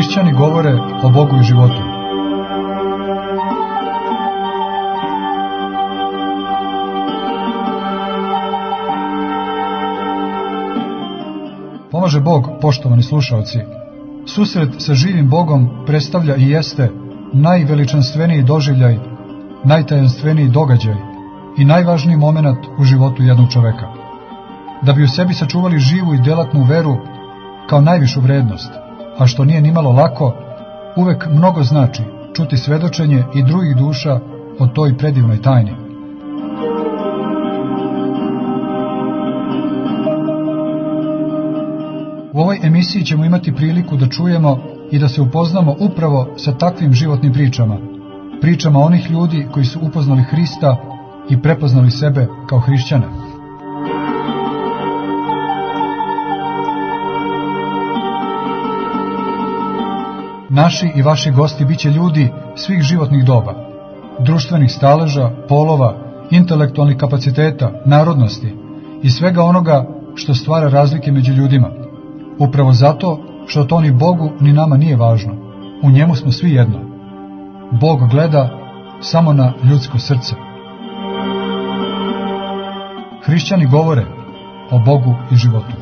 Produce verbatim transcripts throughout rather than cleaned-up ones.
Hrišćani govore o Bogu i životu. Pomaže Bog, poštovani slušaoci. Susret sa živim Bogom predstavlja i jeste najveličanstveniji doživljaj, najtajanstveniji događaj i najvažniji moment u životu jednog čoveka. Da bi u sebi sačuvali živu i delatnu veru kao najvišu vrednost, a što nije nimalo lako, uvek mnogo znači čuti svedočenje i drugih duša o toj predivnoj tajni. U ovoj emisiji ćemo imati priliku da čujemo i da se upoznamo upravo sa takvim životnim pričama, pričama onih ljudi koji su upoznali Hrista i prepoznali sebe kao hrišćane. Naši i vaši gosti biće ljudi svih životnih doba, društvenih staleža, polova, intelektualnih kapaciteta, narodnosti i svega onoga što stvara razlike među ljudima. Upravo zato što to ni Bogu ni nama nije važno. U njemu smo svi jedno. Bog gleda samo na ljudsko srce. Hrišćani govore o Bogu i životu.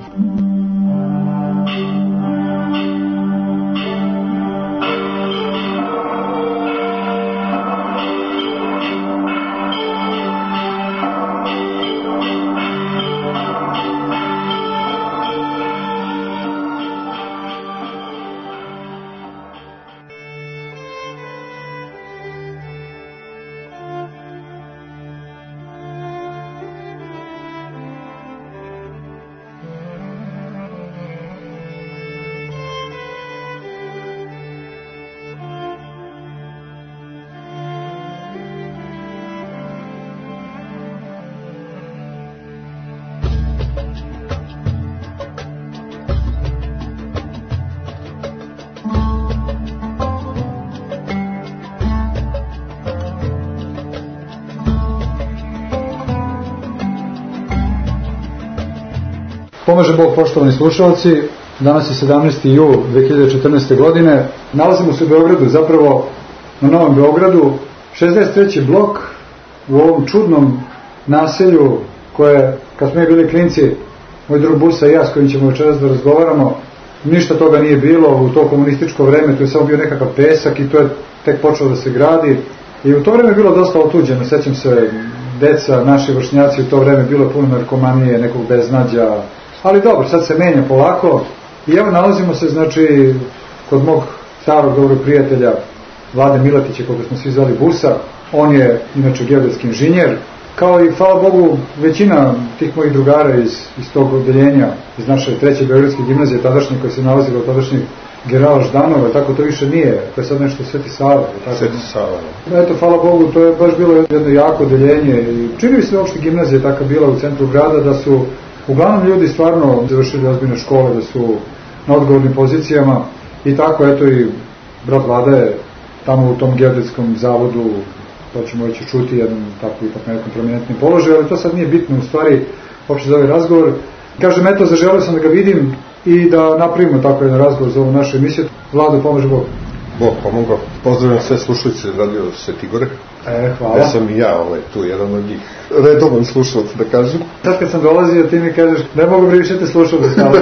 Pomaže Bog, poštovani slušalci, danas je sedamnaesti jul dve hiljade četrnaeste. godine, nalazimo se u Beogradu, zapravo na Novom Beogradu, šezdeset treći blok, u ovom čudnom naselju koje, kad smo mi bili klinci, moj drug Busa i ja s kojim ćemo večeras da razgovaramo, ništa toga nije bilo u to komunističko vreme, to je samo bio nekakav pesak i to je tek počelo da se gradi i u to vreme je bilo dosta otuđeno, sećam se, deca, naši vršnjaci, u to vreme bilo je puno narkomanije, nekog beznađa. Ali dobro, sad se menja polako i evo nalazimo se, znači, kod mog starog dobrog prijatelja Vlade Miletića, koga smo svi zvali Busa. On je, inače, geodetski inženjer, kao i, hvala Bogu, većina tih mojih drugara iz, iz tog odeljenja, iz naše treće beogradske gimnazije, tadašnje, koje se nalazilo od tadašnjih generala Ždanova, tako to više nije, to je sad nešto Sveti Sava. Sveti Sava. Eto, hvala Bogu, to je baš bilo jedno jako odeljenje i čini mi se uopšte gimnazija taka bila u centru grada, da su uglavnom ljudi stvarno završili ozbiljne škole, da su na odgovornim pozicijama i tako, eto, i brat Vlada je tamo u tom geodetskom zavodu, to ćemo već čuti, jedan tako ipak na nekom prominentnim položaju, ali to sad nije bitno u stvari uopšte za ovaj razgovor. Kažem, eto, zaželeo sam da ga vidim i da napravimo tako jedan razgovor za ovu našu emisiju. Vlado, pomaže Bog. Bog pomogao. Pozdravljam sve slušalice Radio Sveti Gore. E, hvala. Ja sam i ja ovaj, tu, jedan od njih. Redovan slušalac, da kažem. Sad kad sam dolazio, ti mi kažeš, ne mogu bi više te slušao da stalo.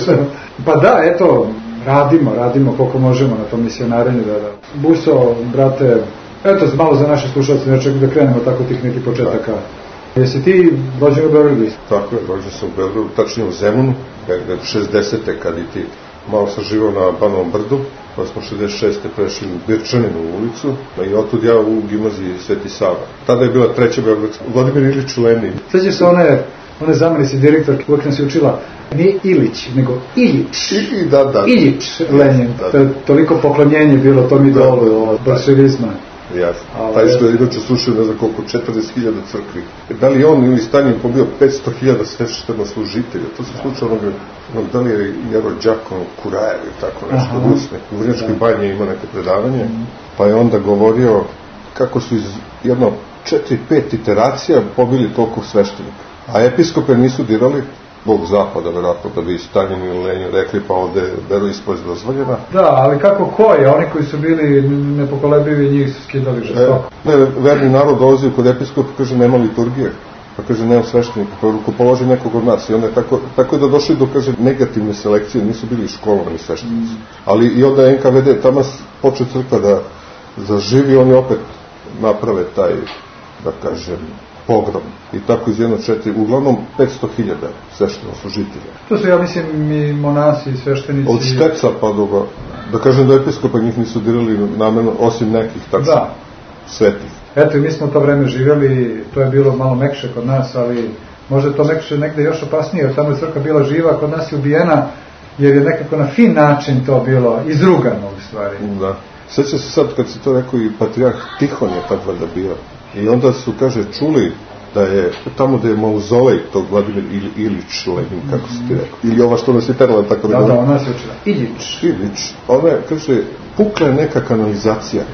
Pa da, eto, radimo, radimo koliko možemo na tom misionarenju. Da, da. Buso, brate, eto, malo za naše slušalce, neče da krenemo tako tih nekih početaka. Da. Jesi ti rođen u Beogradu? Tako je, rođen sam u Beogradu, tačnije u Zemunu, negde šezdesete kad i ti. Malo sam živao na Banovom brdu, pa smo šezdeset šeste prešli u Birčaninu ulicu i otud ja u gimnaziji Sveti Sava. Tada je bila treća beogradska, Vladimir Ilić Lenin. Sveđeš se one, one zamenice direktorke, uvijek nas je učila, nije Ilić, nego Ilić. I, da, da. Ilić Lenin, da, da. To je toliko poklonjenje bilo tom idolu, da, od bolševizma. Jasno. Taj što je inače slušao ne znam koliko, četrdeset hiljada crkvi. Da li je on ili Stanjin pobio petsto hiljada sveštena služitelja? To se slučao onoga, onog, da li je Jero Đakon Kurajev ili tako nešto od Usne. U Vrnjačkoj banji ima neke predavanje, mm. pa je onda govorio kako su iz jedno četiri, pet iteracija pobili toliko sveštenika. A episkope nisu dirali, Bog zapada, verovatno da bi Staljin ili Lenin rekli, pa ovde je veroispovest dozvoljena. Da, ali kako koji? Oni koji su bili nepokolebivi, njih su skidali žestoko. E, ne, verni narod dolazi kod episkopa, kaže, nema liturgije. Pa kaže, nema sveštenika, pa rukopoloži nekog od nas. I onda je tako, tako je da došli do, kaže, negativne selekcije, nisu bili školovani sveštenici. Mm. Ali i onda N K V D, tamo počeo crkva da zaživi, oni opet naprave taj, da kažem, pogrom. I tako iz jedno četiri, uglavnom petsto hiljada sveštenoslужitelja. To su, ja mislim, i monasi i sveštenici. Od Šteca pa do, da kažem, do episkopa njih nisu dirali namerno, osim nekih, tako da. Svetih. Eto, i mi smo to vreme živjeli, to je bilo malo mekše kod nas, ali možda je to mekše negde još opasnije, jer tamo je crkva bila živa, kod nas je ubijena, jer je nekako na fin način to bilo izrugano u stvari. Da. Sjeća se sad kad si to rekao i patrijarh Tihon je tad valjda bio. I onda su, kaže, čuli da je tamo da je mauzolej tog Vladimir Ili, Ilić Lenin, kako si ti rekao. Ili ova što nas je terala tako da... Da, da, ona se učila. Ilić. Ilić. Ona je, kaže, pukla je neka kanalizacija.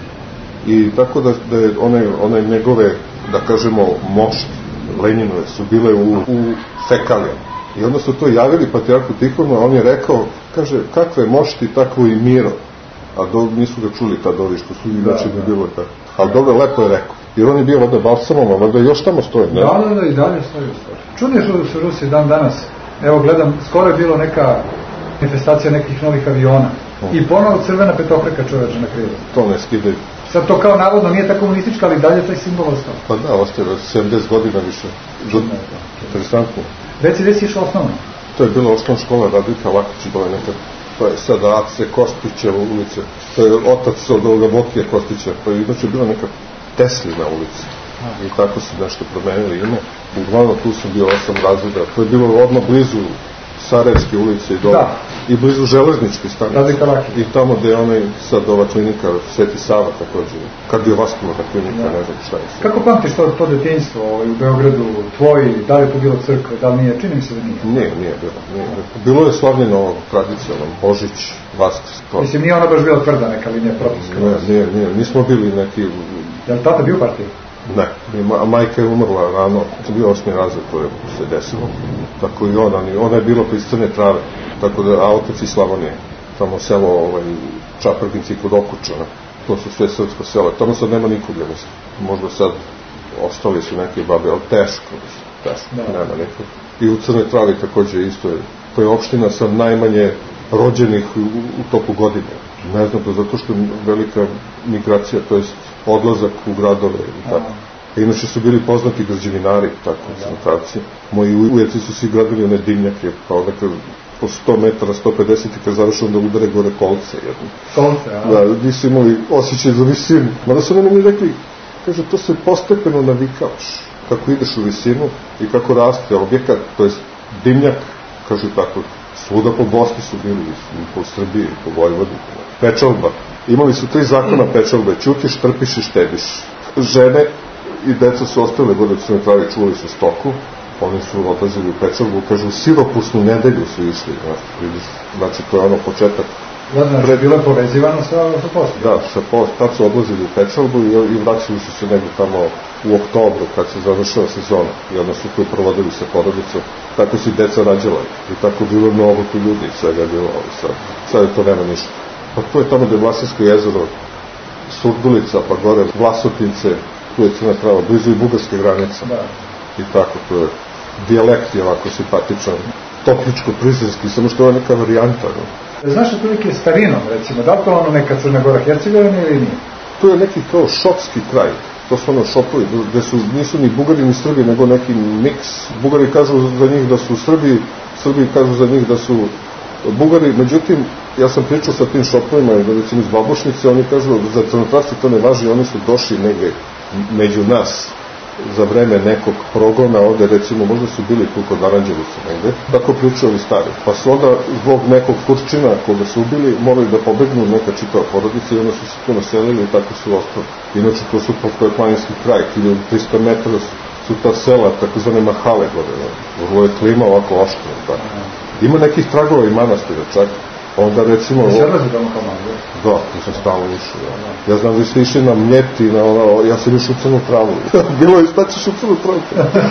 I tako da, da je one, one njegove, da kažemo, mošti Leninove su bile u, u fekalijama. I onda su to javili patrijarhu Tihonu, a on je rekao, kaže, kakve mošti, takvo i miro. A do, nisu ga čuli tad ovi što su inače da, ne bilo tako. Ali dobro, lepo je rekao. Jer on je bio vada Balsamom, a vada još tamo stoje, ne? Da, da, da, i dalje stoje. Čudno što su Rusi dan danas. Evo, gledam, skoro je bilo neka manifestacija nekih novih aviona. Hmm. I ponovo crvena petokraka čoveče na krilu. To ne skidaju. Sad to kao navodno nije tako komunistička, ali dalje taj simbol ostao. Pa da, ostaje sedamdeset godina više. Čudno je to. Interesantno. Reci, gde si išao osnovno? To je bila osnovna škola Radvika Lakić, to je nekad. To je sada Ace Kostićeva ulica. To je otac od ovoga Bokija Kostića. To je inače bila neka Teslina ulica. I tako su nešto promenili ime. Uglavnom tu sam bio osam razreda. To je bilo odmah blizu Sarajevske ulice i dole. I blizu železničke stanice. I tamo gde je onaj sad ova klinika Sveti Sava također. Kardiovaskularna klinika, ne znam šta je. Kako pamtiš to, to detinjstvo u Beogradu, tvoji, da li je to bilo crkva, da li nije? Čini mi se da nije. Nije, nije bilo. Nije. Bilo je slavljeno tradicionalno, Božić, Vaskrs. Mislim, nije ona baš bila tvrda neka linija propiska. Ne, nije, nije. Nismo bili neki... Je li tata bio partij? Ne, a majka je umrla rano, to bio osmi razred, to je se desilo. Tako i ona, ona je bila iz Crne Trave, tako da, a otac iz Slavonije, tamo selo ovaj, Čaprginci kod Okučana, to su sve srpsko selo, tamo sad nema nikoga, mislim, možda sad ostali su neke babe, ali teško, teško, da. Nema niko. I u Crnoj Travi također isto je, to je opština sa najmanje rođenih u, u toku godine. Ne znam to, zato što je velika migracija, to jest odlazak u gradove i tako. A inače su bili poznati građevinari, tako, Crnotravci. Moji ujeci su svi gradili one dimnjake, pa onda kad po sto metara, sto pedeset i kad završu onda udare gore kolce jedno. Kolce, a? Da, nisu imali osjećaj za visinu. Mada su oni mi rekli, kaže, to se postepeno navikavaš, kako ideš u visinu i kako raste objekat, to jest dimnjak, kažu tako, svuda po Bosni su bili, po Srbiji, po Vojvodini. Pečalba. Imali su tri zakona pečalbe, ćutiš, trpiš i štediš. Žene i deca su ostale gore u Crnoj Travi, čuvali su stoku, oni su odlazili u pečalbu, kažu, siropusnu nedelju su išli, znači, vidiš, znači to je ono početak. Da, znači, Pre... bilo je povezivano sa, sa poslom. Da, sa poslom, tad su odlazili u pečalbu i, i vraćali su se negdje tamo u oktobru, kad se završava sezona, i onda su tu provodili sa porodicom, tako su i deca rađala, i tako bilo mnogo tu ljudi, svega je bilo, ali sad, sad je to nema ništa. Pa to je tamo gde je Vlasinsko jezero, Surdulica, pa gore Vlasotince, tu je Crna Trava, blizu i bugarske granice. Da. I tako, to je dijalekt je ovako simpatičan, topličko-prizrenski, samo što je neka varijanta. No? Znaš otprilike starinom, recimo, da li to ono neka Crna Gora Hercegovina ili nije? To je neki kao šopski kraj, to su ono šopovi, gde su, nisu ni Bugari ni Srbi, nego neki miks. Bugari kažu za njih da su Srbi, Srbi kažu za njih da su Bugari, međutim, ja sam pričao sa tim šopovima, recimo iz Babušnice, oni kažu, za Crnotravci to ne važi, oni su došli negde među nas za vreme nekog progona, ovde recimo, možda su bili tu kod Aranđevica negde, tako pričaju ovi stari. Pa su onda, zbog nekog Turčina koga su ubili, morali da pobegnu neka čitava porodica i onda su se tu naselili i tako su ostali. Inače, to su to je planinski kraj, hiljadu trista metara su ta sela, takozvane mahale gore, vrlo je klima ovako oštro, tako. Ima nekih tragova i manastira čak, Onda recimo... Da se odlazi doma kao malo, da? Da, tu sam stalno išao. Ja znam da ste išli na Mljeti, na ono, ja sam išao u Crnu Travu. Bilo je, šta ćeš u Crnu Travu?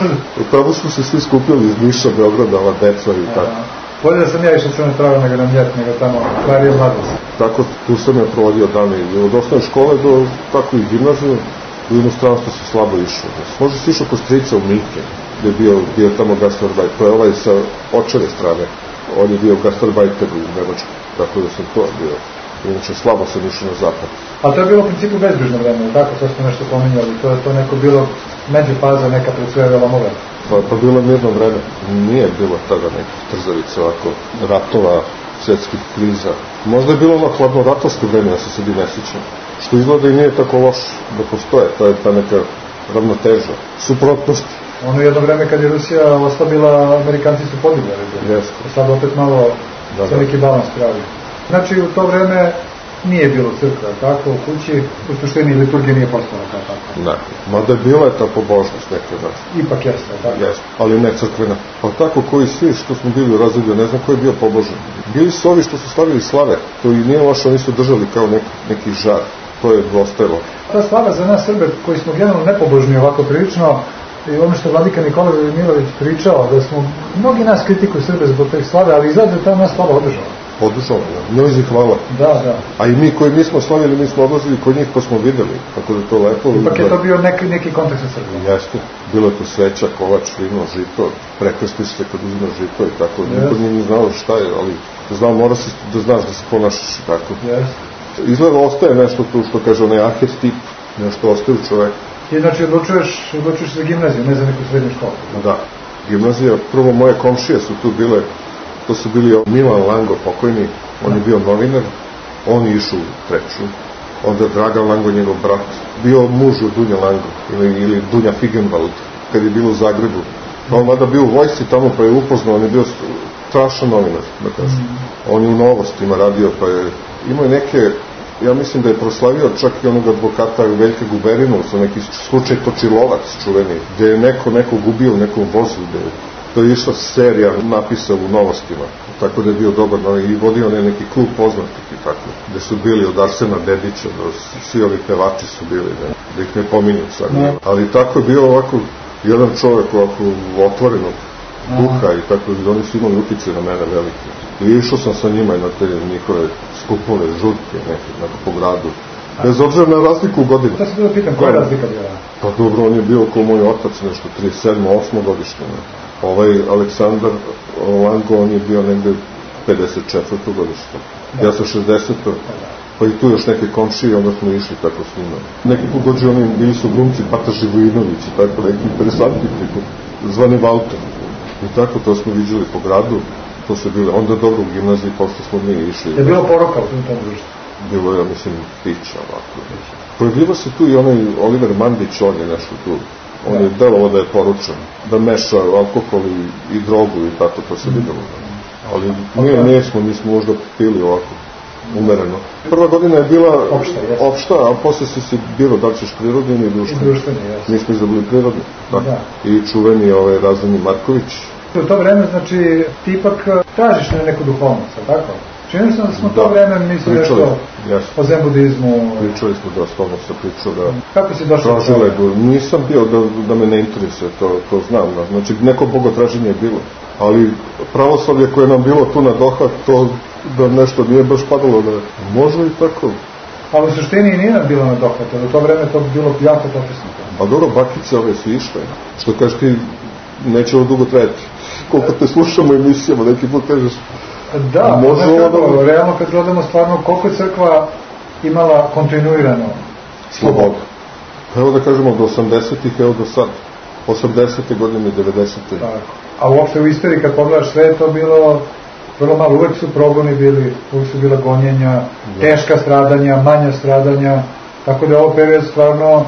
Tamo smo se svi skupili iz Niša, Beograda, ova deca i tako. Bolje da sam ja išao Crnu Travu nego na Mljet, nego tamo Klarije mladost. Tako, tu sam ja provodio dane od osnovne škole do tako i gimnazije. U inostranstvu se slabo išao. Možda si išao kod strica u Minke, gde je bio, bio tamo gastarbajter. To je ovaj sa očeve strane. On je bio gastarbajter u Nemačku. Tako da sam to bio. Inače, slabo sam išao na zapad. A to je bilo u principu bezbrižno vreme, tako? To smo nešto pominjali. To je to neko bilo međufaza, neka pred sve velomove. Pa, pa bilo mirno vreme. Nije bilo tada nekih trzavica, ovako, ratova, svjetskih kriza. Možda je bilo ono hladnoratovsko vreme, ja se sebi ne sjećam. Što izgleda i nije tako loš da postoje, to je ta neka ravnoteža, suprotnost. Ono jedno vreme kad je Rusija oslabila, Amerikanci su podigli, jeste. Sad opet malo da, se da. neki balans pravi. Znači u to vreme nije bilo crkva, tako, u kući, u suštini liturgija nije postala kao tako. Ne, mada je bila je ta pobožnost neke znači. Ipak jeste, tako. Jeste, ali ne crkvena. Pa tako koji svi što smo bili u razredu, ne znam ko je bio pobožan. Bili su ovi što su slavili slave, to i nije loše, oni su držali kao neki, neki žar. To je dostajlo. Ta slava za nas Srbe, koji smo generalno nepobožni ovako prilično, i ono što vladika Nikola Velimirović pričao, da smo, mnogi nas kritikuju Srbe zbog te slave, ali izgleda da ta nas slava održava. Održava, njoj zi hvala. Da, da. A i mi koji nismo slavili, mi smo odlazili kod njih pa smo videli, tako da je to lepo. Ipak je to bio neki, neki kontakt sa Srbom. Jeste, bilo je to sveća, kolač, vino, žito, prekrstiš se kad uzimaš žito i tako, niko nije ni znao šta je, ali znao, mora si da znaš da se ponašaš i tako. Jeste. Izgleda ostaje nešto tu što kaže onaj arhetip, nešto ostaje u čoveku. I znači odlučuješ, odlučuješ za gimnaziju, ne za neku srednju školu. Da, gimnazija, prvo moje komšije su tu bile, to su bili Milan Lango pokojni, on je bio novinar, on je išao u treću, onda Dragan Lango, njegov brat, bio muž od Dunja Lango, ili, ili Dunja Figenwald, kad je bilo u Zagrebu. On mada bio u vojsci tamo pa je upoznao, on je bio strašan novinar, da kažem. Mm. On je u Novostima radio, pa je imao je neke, ja mislim da je proslavio čak i onog advokata Veljka Guberinu, sa neki slučaj Točilovac čuveni, gde je neko neko gubio u nekom vozu, gde je, to je išla serija napisa u Novostima, tako da je bio dobar, no, i vodio on neki klub poznatih i tako, gde su bili od Arsena Dedića, do, svi ovi pevači su bili, ne, da ih ne pominjem sad, ne. Ali tako je bio ovako jedan čovjek ovako otvorenog duha i tako, da oni su imali utjecaj na mene velike. I išao sam sa njima i na te njihove skupove, žurke, neke, neke po gradu. Bez obzira na razliku u godinu. To se bilo pitan, koja je razlika bila? Pa dobro, on je bio kao moj otac, nešto trideset sedmo osmo godišnje. Ovaj Aleksandar Lango, on je bio negde pedeset četvrto godišnje. Ja sam šezdeseto Pa i tu još neke komšije, onda smo išli tako s njima. Neki pogođe oni bili su glumci Pata Živojinović i tako neki interesantni priko, zvani Valter. I tako to smo viđali po gradu. To se bilo, onda dobro u gimnaziji, pošto smo mi išli. Je bilo poroka u tom društvu? Bilo je, ja mislim, pića ovako. Pojavljivo se tu i onaj Oliver Mandić, on je nešto tu. On da. je delovo da je poručan, da meša alkohol i, i drogu i tako, to se videlo. Ali nije, nismo, nismo možda pili ovako, umereno. Prva godina je bila opšta, opšta a posle si se biro da ćeš prirodni i društveni. I društveni, jesno. Mi smo izabili prirodni. Da. Da. I čuveni ovaj Razvojni Marković. U to vreme, znači, ti ipak tražiš na neku duhovnost, tako? Čini se da smo da. to vreme mislili nešto yes. o zen budizmu. Pričali smo da stvarno se pričao da... Kako si došao do toga? Nisam bio da, da me ne interesuje, to, to znam. Znači, neko bogotraženje je bilo. Ali pravoslavlje koje je nam bilo tu na dohvat, to da nešto nije baš padalo da može i tako. Ali u suštini nije nam bilo na dohvat, jer u to vreme to bi bilo jako popisno. A dobro, bakice ove su išle. Što kažeš ti, neće ovo dugo trajati. Koliko te slušamo emisijama, neki put kažeš... Da, znači, ono, realno kad gledamo stvarno koliko je crkva imala kontinuirano slobodu. Evo da kažemo od osamdesetih, evo do sad. osamdesete godine, devedesete. Tako. A uopšte u istoriji kad pogledaš sve je to bilo vrlo malo. Uvek su progoni bili, uvek su bila gonjenja, da. teška stradanja, manja stradanja. Tako da je ovo period stvarno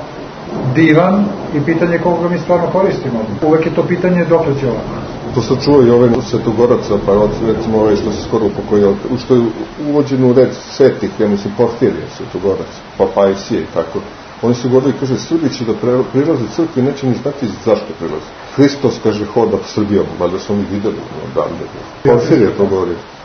divan i pitanje koga mi stvarno koristimo. Uvek je to pitanje dokle će ovo. To se čuo i ove Svetogoraca, pa recimo ove što se skoro upokojio, što je uvođeno u red svetih, ja mislim Porfirije Svetogorac, pa Pajsije i tako. Oni su govorili, kaže, Srbi će da prilaze crkvi, neće ni znati zašto prilaze. Hristos, kaže, hoda Srbijom, valjda su oni videli odavde. Porfirije to govori.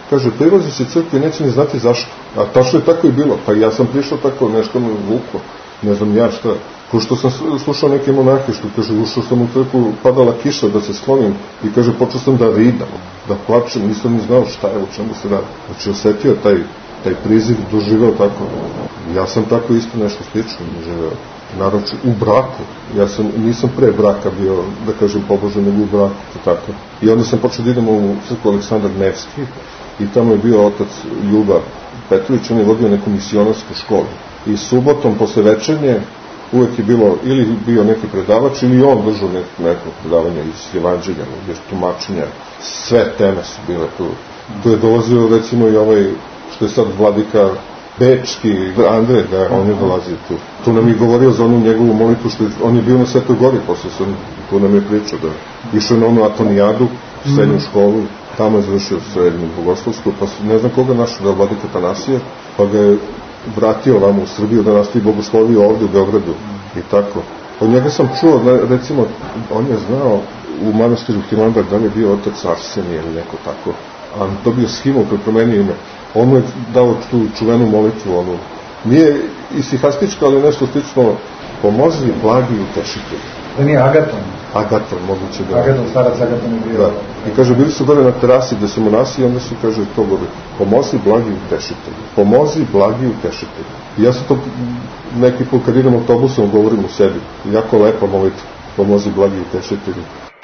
kaže, prilazi se crkvi, neće ni znati zašto. A tačno je tako i bilo. Pa ja sam prišao tako, nešto me vuko, ne znam ja šta. Ko što sam slušao neke monahe, što kaže, ušao sam u crkvu, padala kiša da se sklonim i kaže, počeo sam da ridam, da plačem, nisam ni znao šta je, o čemu se radi. Znači, osetio taj, taj priziv, doživeo tako. Ja sam tako isto nešto slično doživeo. Naravno, u braku. Ja sam, nisam pre braka bio, da kažem, pobožan, nego u braku, tako. I onda sam počeo da idem u crkvu Aleksandar Nevski i tamo je bio otac Ljuba Petrović, on je vodio neku misionarsku školu. I subotom, posle večernje, uvek je bilo, ili bio neki predavač, ili on držao neko, neko predavanje iz evanđelja, iz tumačenja. Sve teme su bile tu. Tu je dolazio, recimo, i ovaj, što je sad vladika Bečki, Andrej, da on je dolazio tu. Tu nam je govorio za onu njegovu molitvu, što je, on je bio na Svetoj Gori, posle sam, tu nam je pričao da išao na onu Atonijadu, srednju školu, tamo je završio srednju bogoslovsku, pa ne znam koga našao da je vladika Tanasije, pa ga je vratio vamo u Srbiju da nastavi bogosloviju ovde u Beogradu i tako. Od njega sam čuo, recimo, on je znao u manastiru Hilandar da li je bio otac Arsenije ili neko tako, a to bio Schimo koji promenio ime. On mu je dao tu čuvenu molitvu, onu, nije isihastička, ali nešto slično, pomozi, blagi i utešitelj. Da nije Agaton? Agaton, moguće da... Agaton, starac Agaton je bio... Da. I kaže, bili su gore na terasi gde su monasi i onda su, kaže, to govori, pomozi, blagi i utešitelj. Pomozi, blagi i utešitelj. I ja sam to neki put kad idem autobusom govorim u sebi. Jako lepa molitva. Pomozi, blagi i utešitelj.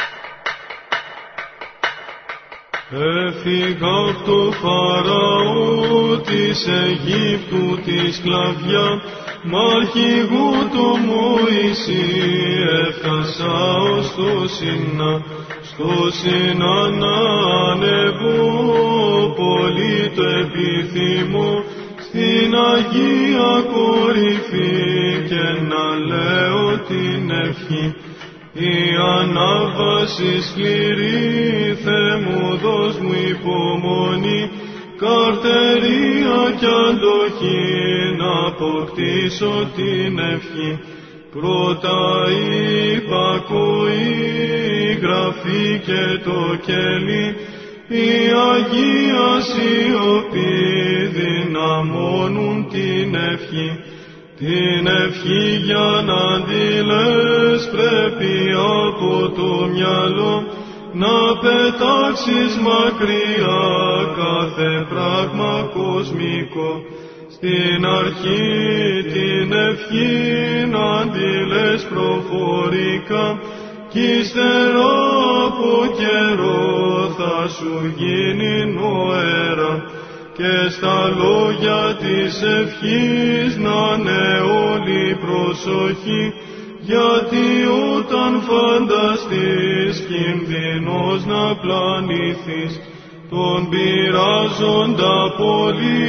Έφυγα απ' το Φαραώ της Αιγύπτου τη σκλαβιά, μ' αρχηγό το Μωυσή έφτασα ως το Σινά. Στο Σινά να ανεβώ, πολύ το επιθυμώ, στην Αγία κορυφή και να λέω την ευχή. Η ανάβαση σκληρή, Θεέ μου δώσ' μου υπομονή, καρτερία κι αντοχή, να αποκτήσω την ευχή. Πρώτα η υπακοή, γραφή και το κέλι, η Αγία σιωπή δυναμώνουν την ευχή. Την ευχή για να τη λες πρέπει από το μυαλό να πετάξεις μακριά κάθε πράγμα κοσμικό. Στην αρχή την ευχή να τη λες προφορικά κι ύστερα από καιρό θα σου γίνει νοέρα. Και στα λόγια της ευχής να είναι όλη προσοχή, γιατί όταν φανταστείς κινδυνός να πλανηθείς, τον πειράζοντα πολύ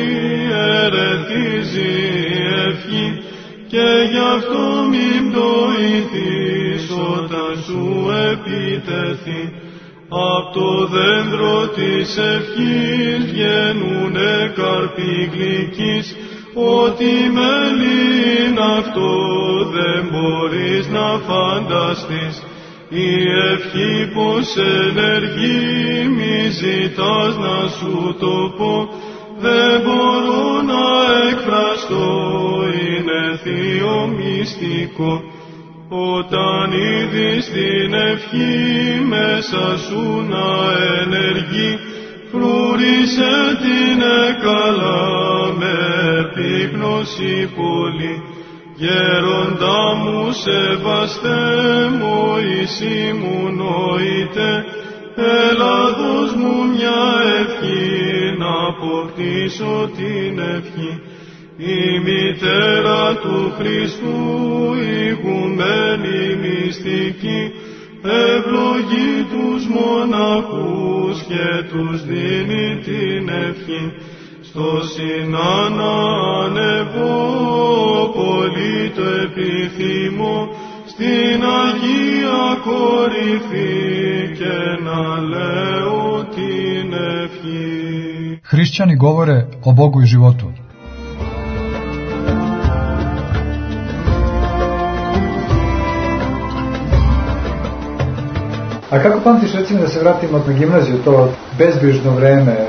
ερεθίζει η ευχή, και γι' αυτό μην πτωηθείς όταν σου επιτεθεί. Απ' το δέντρο της ευχής βγαίνουνε καρποί γλυκείς, ό,τι μέλι είναι αυτό δεν μπορείς να φανταστείς. Η ευχή πως ενεργεί, μη ζητάς να σου το πω, δεν μπορώ να εκφραστώ, είναι θείο μυστικό. Όταν είδεις την ευχή μέσα σου να ενεργεί, φρούρισε την καλά με επίγνωση πολύ. Γέροντα μου σεβαστέ, Μωυσή μου νοείται, έλα δώσ' μου μια ευχή να αποκτήσω την ευχή. Η μητέρα του Χριστού, ηγουμένη μυστική, ευλογεί τους μοναχούς και τους δίνει την ευχή. Στο Σινά να ανεβώ, πολύ το επιθυμώ, στην Αγία κορυφή και να λέω την ευχή. Hrišćani govore o Bogu i životu. A kako pamtiš, recimo, da se vratimo na gimnaziju, to bezbrižno vreme,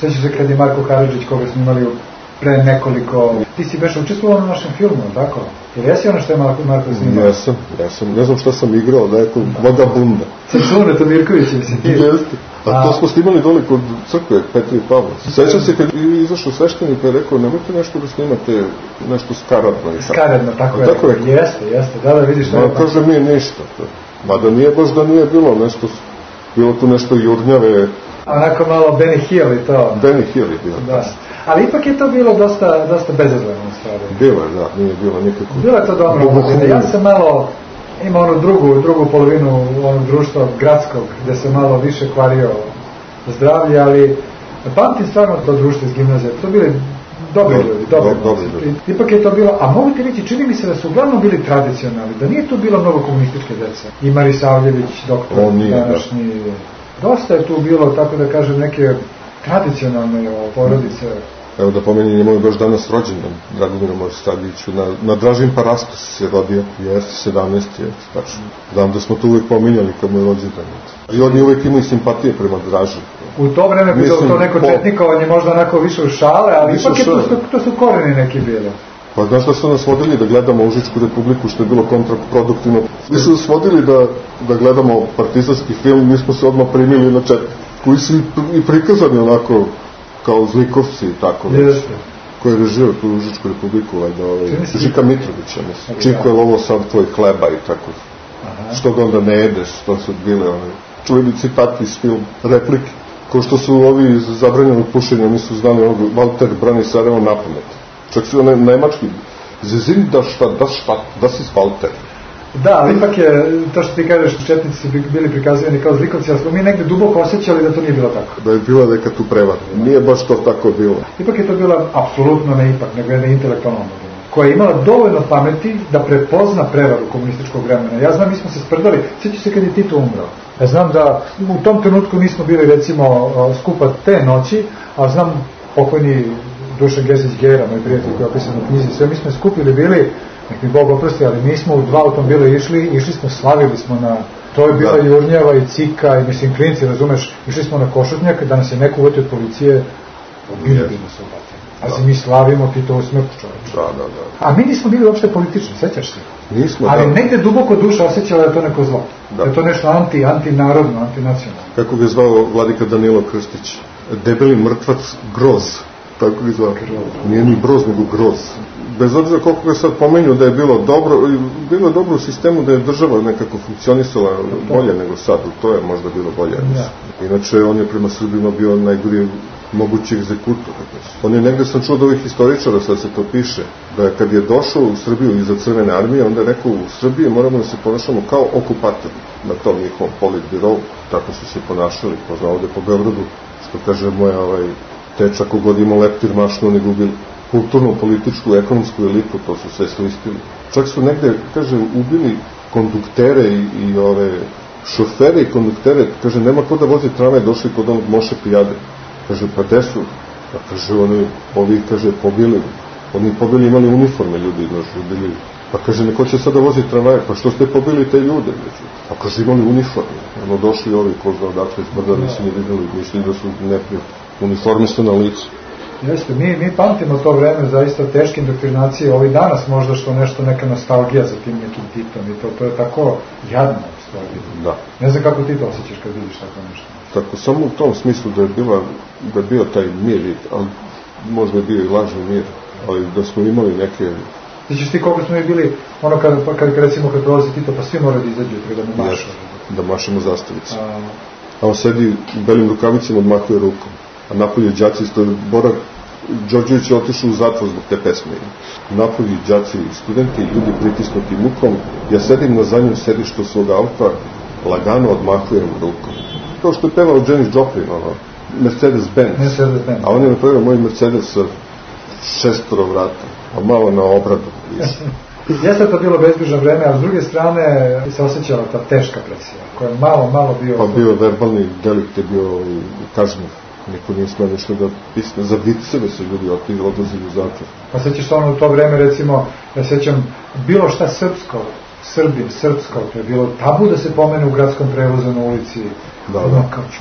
Sveća se kad je Marko Karadžić, koga smo imali pre nekoliko... Ti si baš učestvovao na našem filmu, tako? Jer jesi ono što je Marko, Marko snimao? Jesam, jesam. Ne znam šta sam igrao, nekog vagabunda. Crcune, to Mirkovićem si ti. Jeste. A to smo snimali dole kod crkve Petra i Pavla. Sećam se kad je izašao sveštenik pa je rekao, nemojte nešto da snimate, nešto skaradno. Skaradno, tako je. Tako je. Jeste, jeste. Da, da vidiš što je. Ma kaže mi ništa. Mada nije baš da nije bilo nešto, bilo tu nešto jurnjave. Onako malo Benny Hill i to. Benny Hill je bilo. Da. Ali ipak je to bilo dosta, dosta bezazleno u stvari. Bilo je, da, nije bilo nikako. Bilo je to dobro. Ja sam malo imao onu drugu, drugu polovinu onog društva gradskog, gde sam malo više kvario zdravlje, ali pamtim stvarno to društvo iz gimnazije. To bili dobri ljudi, dobri ljudi. Ipak je to bilo, a mogu ti reći, čini mi se da su uglavnom bili tradicionalni, da nije tu bilo mnogo komunističke dece. I Marisavljević, doktor, današnji. Dosta je tu bilo, tako da kažem, neke tradicionalne porodice. Evo da pomenim, imamo baš danas rođendan Dragomiru Marisavljeviću, na, na Dražin Parastos se rodio, jeste sedamnaesti, jeste, tačno. Znam da smo to uvijek pominjali kad mu je rođendan. I oni uvijek imaju simpatije prema Dražinu. U to vreme bilo to neko po... četnikovanje, možda onako više u šale, ali ipak je to, to su koreni neki bili. Pa znaš da su nas vodili da gledamo Užičku republiku, što je bilo kontraproduktivno. Mi su nas vodili da, da gledamo partizanski film, mi smo se odmah primili na četnik, koji su i prikazani onako kao zlikovci i tako već. Koji je režio tu Užičku republiku, da, ovaj, Žika Mitrovića, mislim. Čiko je lovo sam tvoj hleba i tako. Aha. Što ga onda ne jedeš, to su bile ovaj, čuveni citati iz film, replike. Ko što su ovi zabranjenog pušenja, oni su znali ovog Walter brani Sarajevo na pamet. Čak su onaj nemački, zezin da šta, da šta, da si Walter. Da, ali ipak je, to što ti kažeš, četnici bili prikazivani kao zlikovci, ali smo mi negde duboko osjećali da to nije bilo tako. Da je bila neka tu prevara. Nije baš to tako bilo. Ipak je to bila apsolutno ne ipak, nego jedna intelektualna omladina, koja je imala dovoljno pameti da prepozna prevaru komunističkog vremena. Ja znam, mi smo se sprdali, sjeću se kad je Tito umrao. Ja znam da u tom trenutku nismo bili, recimo, skupa te noći, a znam pokojni Dušan Gesić-Gera, moj prijatelj koji je opisan u knjizi, sve mi smo skupili bili, nek mi Bog oprosti, ali mi smo u dva automobila išli, išli smo, slavili smo na, to je bila Jurnjava i Cika i mislim klinci, razumeš, išli smo na Košutnjak, da nas je neko uveti od policije, ubili bi nas u batin. A se mi slavimo Titovu smrtu, čovječe. Da, da, da. A mi nismo bili uopšte politični, sećaš se? Nismo, ali da. Negde duboko duša osjećala da je to neko zlo. Da. Da je to nešto anti, antinarodno, antinacionalno. Kako ga je zvao vladika Danilo Krstić? Debeli mrtvac Groz. Tako ga je zvao. Nije ni Broz, nego Groz. Bez obzira koliko ga sad pomenju da je bilo dobro, bilo je dobro u sistemu da je država nekako funkcionisala bolje nego sad, to je možda bilo bolje. Ja. Inače, on je prema Srbima bio najgori mogući egzekutor. On je negde, sam čuo od ovih historičara, sad se to piše, da je kad je došao u Srbiju iza Crvene armije, onda je rekao u Srbiji moramo da se ponašamo kao okupatori na tom njihovom politbirovu, tako su se ponašali, pozna ovde po Beogradu, što kaže moja ovaj, teča, kogod imao leptir mašnu, oni gubili kulturnu, političku, ekonomsku elitu, to su sve slistili. Čak su negde, kaže, ubili konduktere i, i ove šofere i konduktere, kaže, nema ko da vozi tramvaj, došli kod onog Moše Pijade. Kaže, pa gde su? Pa kaže, oni, ovi, kaže, pobili. Oni pobili, imali uniforme ljudi, znači, bili. Pa kaže, neko će sada vozi tramvaj, pa što ste pobili te ljude? Pa kaže, imali uniforme. Ono, došli ovi, ko zna odakle, izbrda, nisi ni videli, mišli da su nepri uniformisani na licu. Jeste, mi, mi pamtimo to vreme zaista teške indoktrinacije, ovi danas možda što nešto, neka nostalgija za tim nekim Titom i to, to je tako jadno u stvari. Da. Ne znam kako ti to osjećaš kad vidiš tako nešto. Tako, samo u tom smislu da je, bila, da je bio taj mir, ali možda je bio i lažni mir, ali da smo imali neke... Znači ti koliko smo mi bili, ono kad, kad, kad recimo kad prolazi Tito, pa svi moraju da izađu i da mu mašu. Da mašemo zastavice. A... a on sedi u belim rukavicima, odmahuje rukom. A napolje đaci, što je Bora Đorđević je otišao u zatvor zbog te pesme. Napolje đaci i studenti, ljudi pritisnuti mukom, ja sedim na zadnjem sedištu svog auta, lagano odmahujem rukom. Kao što je pevao Janis Joplin, ono, Mercedes-Benz. Mercedes-Benz. A on je napravio moj Mercedes sa šestoro vrata, a malo na obradu. Jeste to bilo bezbrižno vreme, a s druge strane se osjećala ta teška presija, koja je malo, malo bio... Pa bio verbalni delikt, je bio kažnjiv. Niko nije smeo nešto da pisne. Za viceve su ljudi odlazili u zatvor. Pa sećaš se ono u to vreme, recimo, ja sećam, bilo šta srpsko, Srbin, srpsko, to je bilo tabu da se pomene u gradskom prevozu na ulici. Da, ono kao čuti,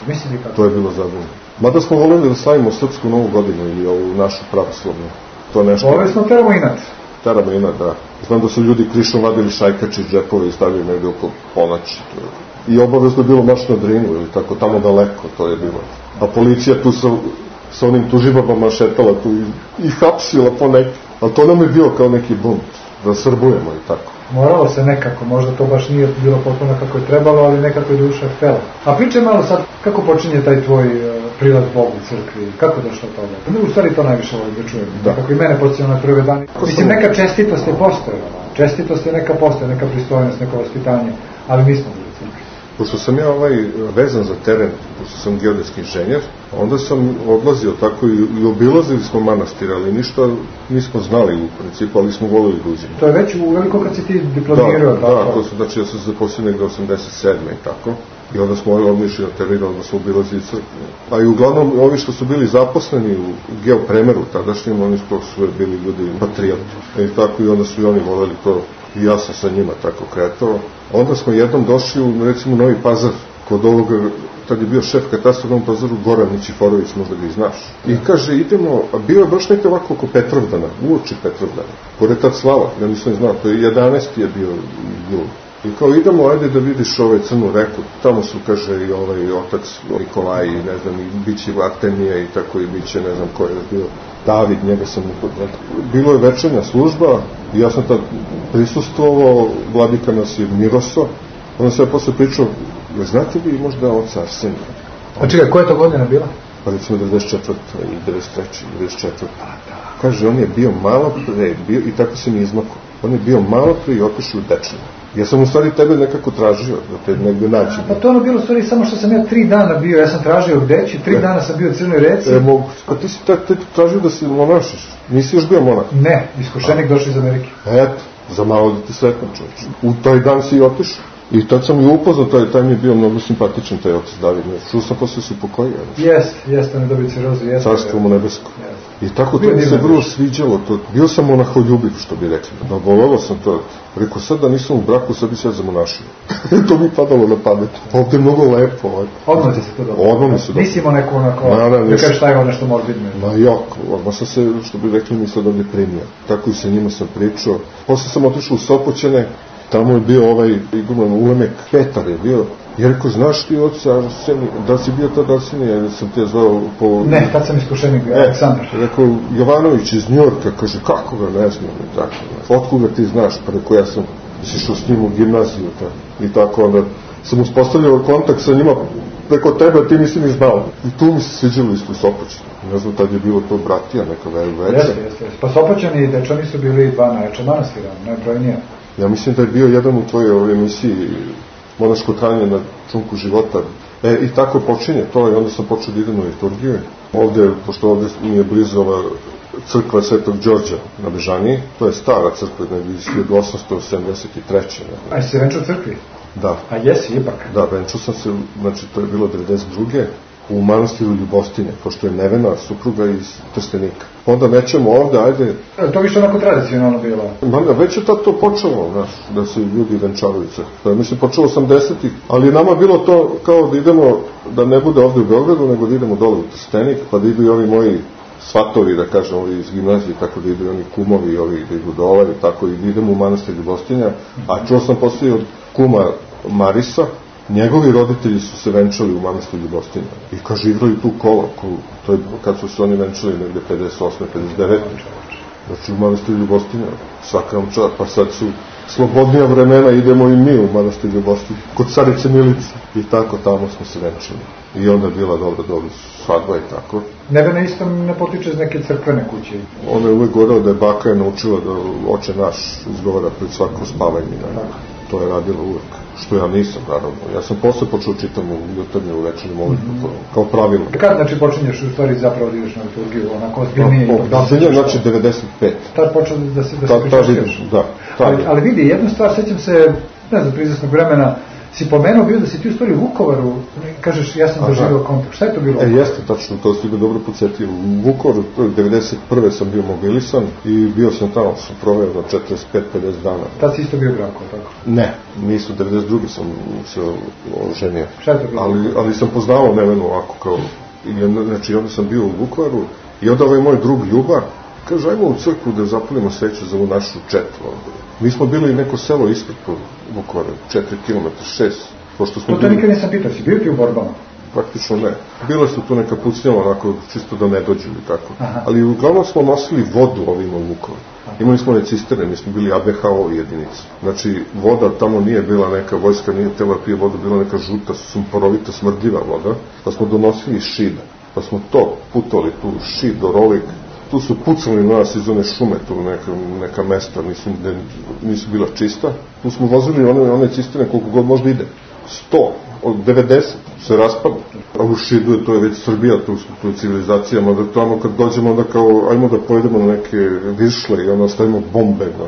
Mislim kako. To je bilo zabavno. Mada smo voleli da slavimo srpsku novu godinu ili ovu našu pravoslavnu. To nešto. Ove smo teramo inat. Teramo inat, da. Znam da su ljudi krišom vadili šajkače, džepove i stavili negde oko ponoći. I obavezno je bilo marš na Drinu ili tako, tamo daleko, to je bilo. A policija tu sa, sa onim tužibabama šetala tu i, i hapsila po neki. Ali to nam je bio kao neki bunt, da srbujemo i tako. Moralo se nekako, možda to baš nije bilo potpuno kako je trebalo, ali nekako je duša htela. A pričaj malo sad, kako počinje taj tvoj uh, prilaz Bogu u crkvi, kako je došlo toga? U stvari to najviše volim da čujem, da. Kako i mene podsjeća na prve dani. Mislim, neka čestitost je postojala, čestitost je neka postoje, neka pristojnost, neko vaspitanje, ali nismo bili u crkvi. Pošto sam ja ovaj vezan za teren, pošto sam geodetski inženjer, onda sam odlazio tako i, i obilazili smo manastir, ali ništa nismo znali u principu, ali smo volili da uđemo. To je već u veliko kad si ti diplomirao? Da, da, to su, znači ja sam se zaposlio negde osamdeset sedme i tako. I onda smo odlišli na teren, onda smo obilazili crkvu. A i uglavnom ovi što su bili zaposleni u geopremeru tadašnjem, oni su bili ljudi patrioti. I tako i onda su i oni voleli to. I ja sam sa njima tako kretao. Onda smo jednom došli u, recimo, Novi Pazar, kod ovoga, tad je bio šef katastra u Novom Pazaru, Goran Ničiforović, možda ga i znaš. I kaže, idemo, a bio je baš nekaj ovako oko Petrovdana, uoči Petrovdana, pored tad Slava, ja nisam znao, to je jedanaesti je bio jul. I kao, idemo, ajde da vidiš ovaj Crnu reku, tamo su, kaže, i ovaj otac Nikolaj, i ne znam, i bit će Artemija i tako, i bit će, ne znam ko je bio, David, njega sam upoznao. Bilo je večernja služba, i ja sam tad prisustvovao, vladika nas je Miroso, onda se ja posle pričao, ja znate vi možda oca Arsenija? A čekaj, koja je to godina bila? Pa recimo devedeset četvrta i devedeset treća devedeset četvrta Kaže, on je bio malo pre, bio, i tako se mi izmakao, on je bio malo pre i otišao u Dečinu. Ja sam u stvari tebe nekako tražio, da te negde naći. Pa to ono bilo u stvari samo što sam ja tri dana bio, ja sam tražio gde će, tri e. dana sam bio u Crnoj reci. E, mogu, a ti si te, te tražio da se monašiš, nisi još bio monah? Ne, iskušenik došli iz Amerike. Eto, za malo da ti sretno čovječ. U taj dan si i otišao. I tad sam i upoznao, taj, taj mi je bio mnogo simpatičan, taj otac David. Čuo sam posle se upokojio. Jest, jest, on je dobio cirozu, jest. Carstvo mu nebesko. I tako to mi se vrlo sviđalo. To. Bio sam monaholjubiv, što bi rekli. Nabolelo sam to. Rekao, sad da nisam u braku, sad bi se zamonašio. To mi padalo na pamet. Ovdje je mnogo lepo. Odmah ti se to dobro. Odmah mi se dobro. Nisi imao neko onako, na, na, da kažeš šta je ovo nešto morbidno. Ma jako, odmah sam se, što bi rekli, mislio da ovdje primio. Tako i sa njima sam pričao. Posle sam otišao u Sopoćane, tamo je bio ovaj iguman Ulemek Petar je bio. Ja rekao, znaš ti oca Arsenija, da si bio tad Arsenija, ja sam te zvao po... Ne, tad sam iskušenik bio, e, Aleksandar. Rekao, Jovanović iz Njujorka, kaže, kako ga ne znam, i tako. Otkud ga ti znaš, pa rekao, ja sam išao s njim u gimnaziju, tako. I tako onda sam uspostavljao kontakt sa njima preko tebe, ti nisi ni znao. I tu mi se sviđalo isto Sopoćani. Ne znam, tad je bilo to bratija, neka veća. Jeste, jeste. Pa Sopoćani i Dečani su bili dva najjača manastira, najbrojnija. Ja mislim da je bio jedan u tvojoj ovoj emisiji Monaško trajanje na čunku života. E, i tako počinje to, i onda sam počeo da idem u liturgiju. Ovde, pošto ovde mi je blizu ova crkva Svetog Đorđa na Bežaniji, to je stara crkva, ne, iz hiljadu osamsto sedamdeset treće Ne. A jesi venčao crkvi? Da. A jesi, ipak? Da, venčao sam se, znači to je bilo devedeset druge u manastiru Ljubostinje, pošto je Nevena, supruga iz Trstenika. Onda nećemo ovde, ajde... E, to više onako tradicionalno bilo. Manda, već je tad to počelo, znaš, da se ljudi venčavaju crkve. Mislim, počelo osamdesetih, ali je nama bilo to kao da idemo, da ne bude ovde u Beogradu, nego da idemo dole u Trstenik, pa da idu i ovi moji svatovi, da kažem, ovi iz gimnazije, tako da idu i oni kumovi, ovi da idu dole, i tako i da idemo u manastir Ljubostinja. A čuo sam poslije od kuma Marisa, njegovi roditelji su se venčali u manastiru Ljubostinja. I kaže, igrali tu kola, to je kad su se oni venčali negde pedeset osme pedeset devete Znači u manastiru Ljubostinja, svaka vam čast, pa sad su slobodnija vremena, idemo i mi u manastir Ljubostinja, kod carice Milice. I tako tamo smo se venčali. I onda je bila dobra, dobra svadba i tako. Nevena isto ne potiče iz neke crkvene kuće. Ona je uvek govorila da je baka je naučila da oče naš izgovara pred svako spavanje. To je radila uvek. Što ja nisam, naravno. Ja sam posle počeo čitam u jutarnju u večernju molitvu, mm -hmm. kao pravilno. Kad, znači, počinješ u stvari zapravo da ideš na liturgiju, onako ozbiljnije? No, ozbiljnije, znači, devedeset pete Tad počeo da se, da ta, se pričašćaš? Da, ali, ali vidi, jednu stvar, sećam se, ne znam, prizasnog vremena, si pomenuo bio da si ti u stvari u Vukovaru, kažeš ja sam doživio kontakt, šta je to bilo? E, jeste, tačno, to si ga dobro podsjetio. U Vukovaru devedeset prve sam bio mobilisan i bio sam tamo, sam proveo na četrdeset pet do pedeset dana. Tad si isto bio Branko, tako? Ne, nisam, devedeset druge sam se oženio. Šta je to bilo? Ali, ali sam poznavao Nevenu ovako kao, i, znači onda sam bio u Vukovaru i onda ovaj moj drug Ljuba kaže, ajmo u crkvu da zapalimo sveću za ovu našu četvu. Mi smo bili neko selo ispred po Vukovaru, četiri kilometra, šest. Pošto smo to, to nikad nisam pitao, si bio ti u borbama? Praktično ne. Bile su tu neka pucnjava, onako, čisto da ne dođu ili tako. Aha. Ali uglavnom smo nosili vodu ovima u Vukovaru. Imali smo one cisterne, mi smo bili A B H O jedinice. Znači, voda tamo nije bila neka, vojska nije tela pije vodu, bila neka žuta, sumporovita, smrdljiva voda, pa smo donosili iz Šida. Pa smo to putovali tu, Šid do Rolik, tu su pucali na nas iz one šume, tu neka, neka mesta, mislim, da nisu bila čista. Tu smo vozili one, one cisterne koliko god možda ide. sto, od devedeset se raspada. A u Šidu je, to je već Srbija, tu, tu je civilizacija, mada tamo kad dođemo onda kao, ajmo da pojedemo na neke višle i onda stavimo bombe na,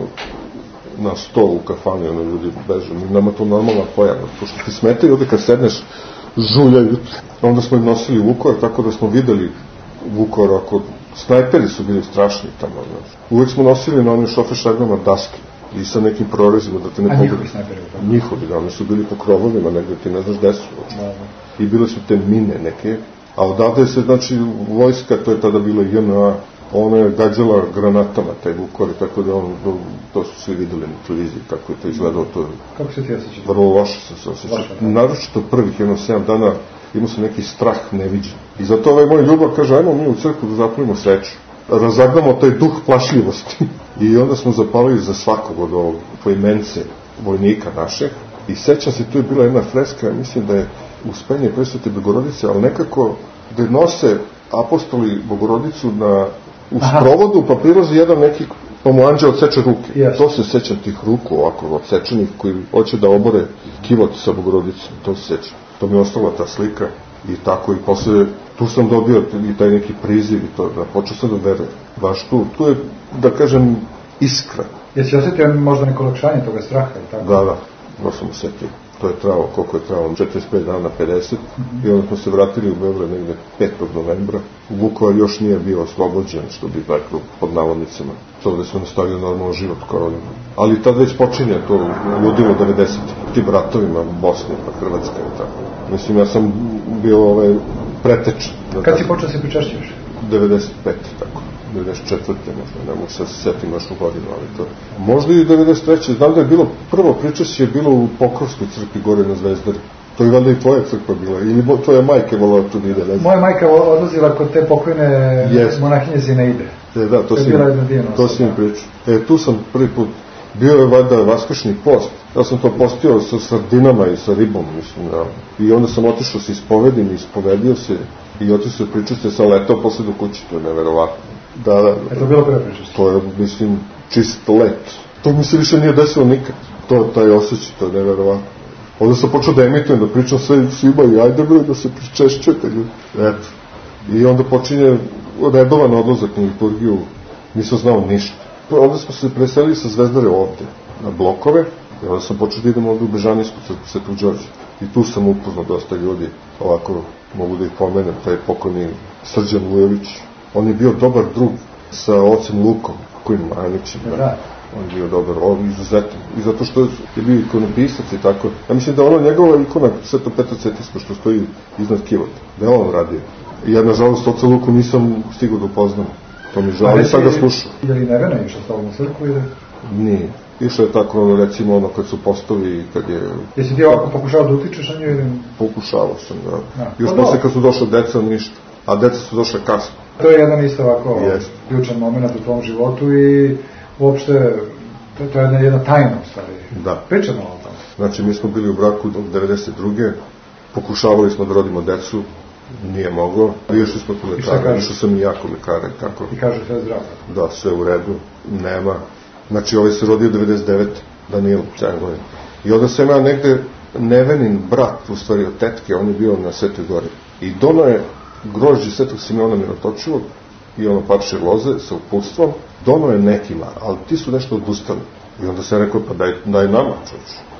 na stol u kafani, onda ljudi beže. Nama to normalna pojava, pošto ti smetaju ovde kad sedneš, žuljaju. Onda smo im nosili Vukovar, tako da smo videli Vukovar, ako snajperi su bili strašni tamo, znaš. Uvijek smo nosili na onim šofer-šajbama daske i sa nekim prorezima da te ne pogledaju. A njihovi snajperi? Njihovi, da, oni su bili po krovovima, negde ti ne znaš gde su. Da, da. I bile su te mine neke, a odavde se, znači, vojska, to je tada bila J N A, ona je gađala granatama taj Vukovar, tako da on, to, to su svi videli na televiziji, kako je to izgledalo, to je... Kako se ti osjećao? Vrlo loše sam se osjećao. Naročito prvih jedno sedam dana imao sam neki strah neviđen. I zato ovaj moj ljubav kaže, ajmo mi u crkvu da zapalimo sveću. Razagnamo taj duh plašljivosti. I onda smo zapalili za svakog od ovog poimence vojnika našeg. I sećam se, tu je bila jedna freska, mislim da je Uspenje Presvete Bogorodice, ali nekako da nose apostoli Bogorodicu na, u sprovodu, pa prilazi jedan neki, pa mu anđeo odseče ruke. Yes. To se sećam tih ruku ovako odsečenih koji hoće da obore kivot sa Bogorodicom. To se sećam. To mi je ostala ta slika i tako i posle tu sam dobio i taj neki priziv i to, da počeo sam da verujem. Baš tu, tu je, da kažem, iskra. Jesi osjetio možda neko olakšanje toga straha ili tako? Da, da, to sam osjetio. To je trajalo, koliko je trajalo, četrdeset pet dana, pedeset, mm-hmm. I onda smo se vratili u Beograd negde petog novembra. Vukovar još nije bio oslobođen, što bi rekao pod navodnicima. To da smo nastavili normalno život kao ovim. Ali tad već počinje to ludilo devedesetih, tim ratovima u Bosni, pa Hrvatska i tako. Mislim, ja sam bio ovaj, pretečan. Kad si počeo se pričešćiš? devedeset pete tako. devedeset četvrte možda, ne mogu sad se setim još u godinu, ali to... Možda i devedeset treće znam da je bilo, prvo pričešće je bilo u Pokrovskoj crkvi gore na Zvezdari. To je valjda i tvoja crkva bila, ili tvoja majka volala tu da ide, ne znam. Moja majka odlazila kod te pokojne yes. monahinje Zineide. E, da, to, to si mi, to si mi pričao. E, tu sam prvi put, bio je valjda vaskršnji post, ja sam to postio sa sardinama i sa ribom, mislim, da. I onda sam otišao se ispovedim i ispovedio se i otišao se pričešće, sam letao posle do kući, to je neverovatno. Da, da. E to bilo prvo pričešće? To je, mislim, čist let. To mi se više nije desilo nikad. To, taj osjećaj, to je neverovatno. Onda sam počeo da emitujem, da pričam sve svima i ajde bre, da se pričešćujete ljudi. Eto. I onda počinje redovan odlazak na liturgiju, nisam znao ništa. Onda smo se preselili sa Zvezdare ovde, na blokove, i onda sam počeo da idem ovde u Bežanijsku, Svetog Đorđa. I tu sam upoznao dosta ljudi, ovako mogu da ih pomenem, taj pokojni Srđan Vujović. On je bio dobar drug sa ocem Lukom, kojim Majnićem. Da. On je bio dobar, on izuzetan. I zato što je bio ikonopisac i tako. Ja mislim da ono njegova ikona Sveto Petar Cetinjsko što stoji iznad kivota. Da je on radio. I ja, nažalost, oca Luku nisam stigao da upoznam. To mi žao, ali sam ga slušao. Je li Nevena išao s tobom u crkvu ili? Nije. Išao je tako, ono, recimo, ono, kad su postovi, kad je... Jesi ti ovako pokušao da utičeš na nju ili? Pokušavao sam, da. Još posle kad su došla deca, ništa. A deca su došla kasno. To je jedan isto ovako yes. ključan moment u tvom životu i uopšte to, to je jedna, jedna tajna u stvari. Da. Pričamo o tome. Znači, mi smo bili u braku od devedeset druge Pokušavali smo da rodimo decu, nije moglo. Išli smo kod lekara, išao sam i ja kod lekara i tako. I kaže sve zdravo. Da, sve u redu, nema. Znači, ovaj se rodio devedeset devete Danilo, sedam godina. I onda sam ja negde, Nevenin brat, u stvari od tetke, on je bio na Svetoj Gori. I dono je grožđe Svetog Simeona Mirotočivog i ono parče loze sa uputstvom, dono je nekima, ali ti su nešto odustali. I onda sam rekao, pa daj, daj nama, čovječ.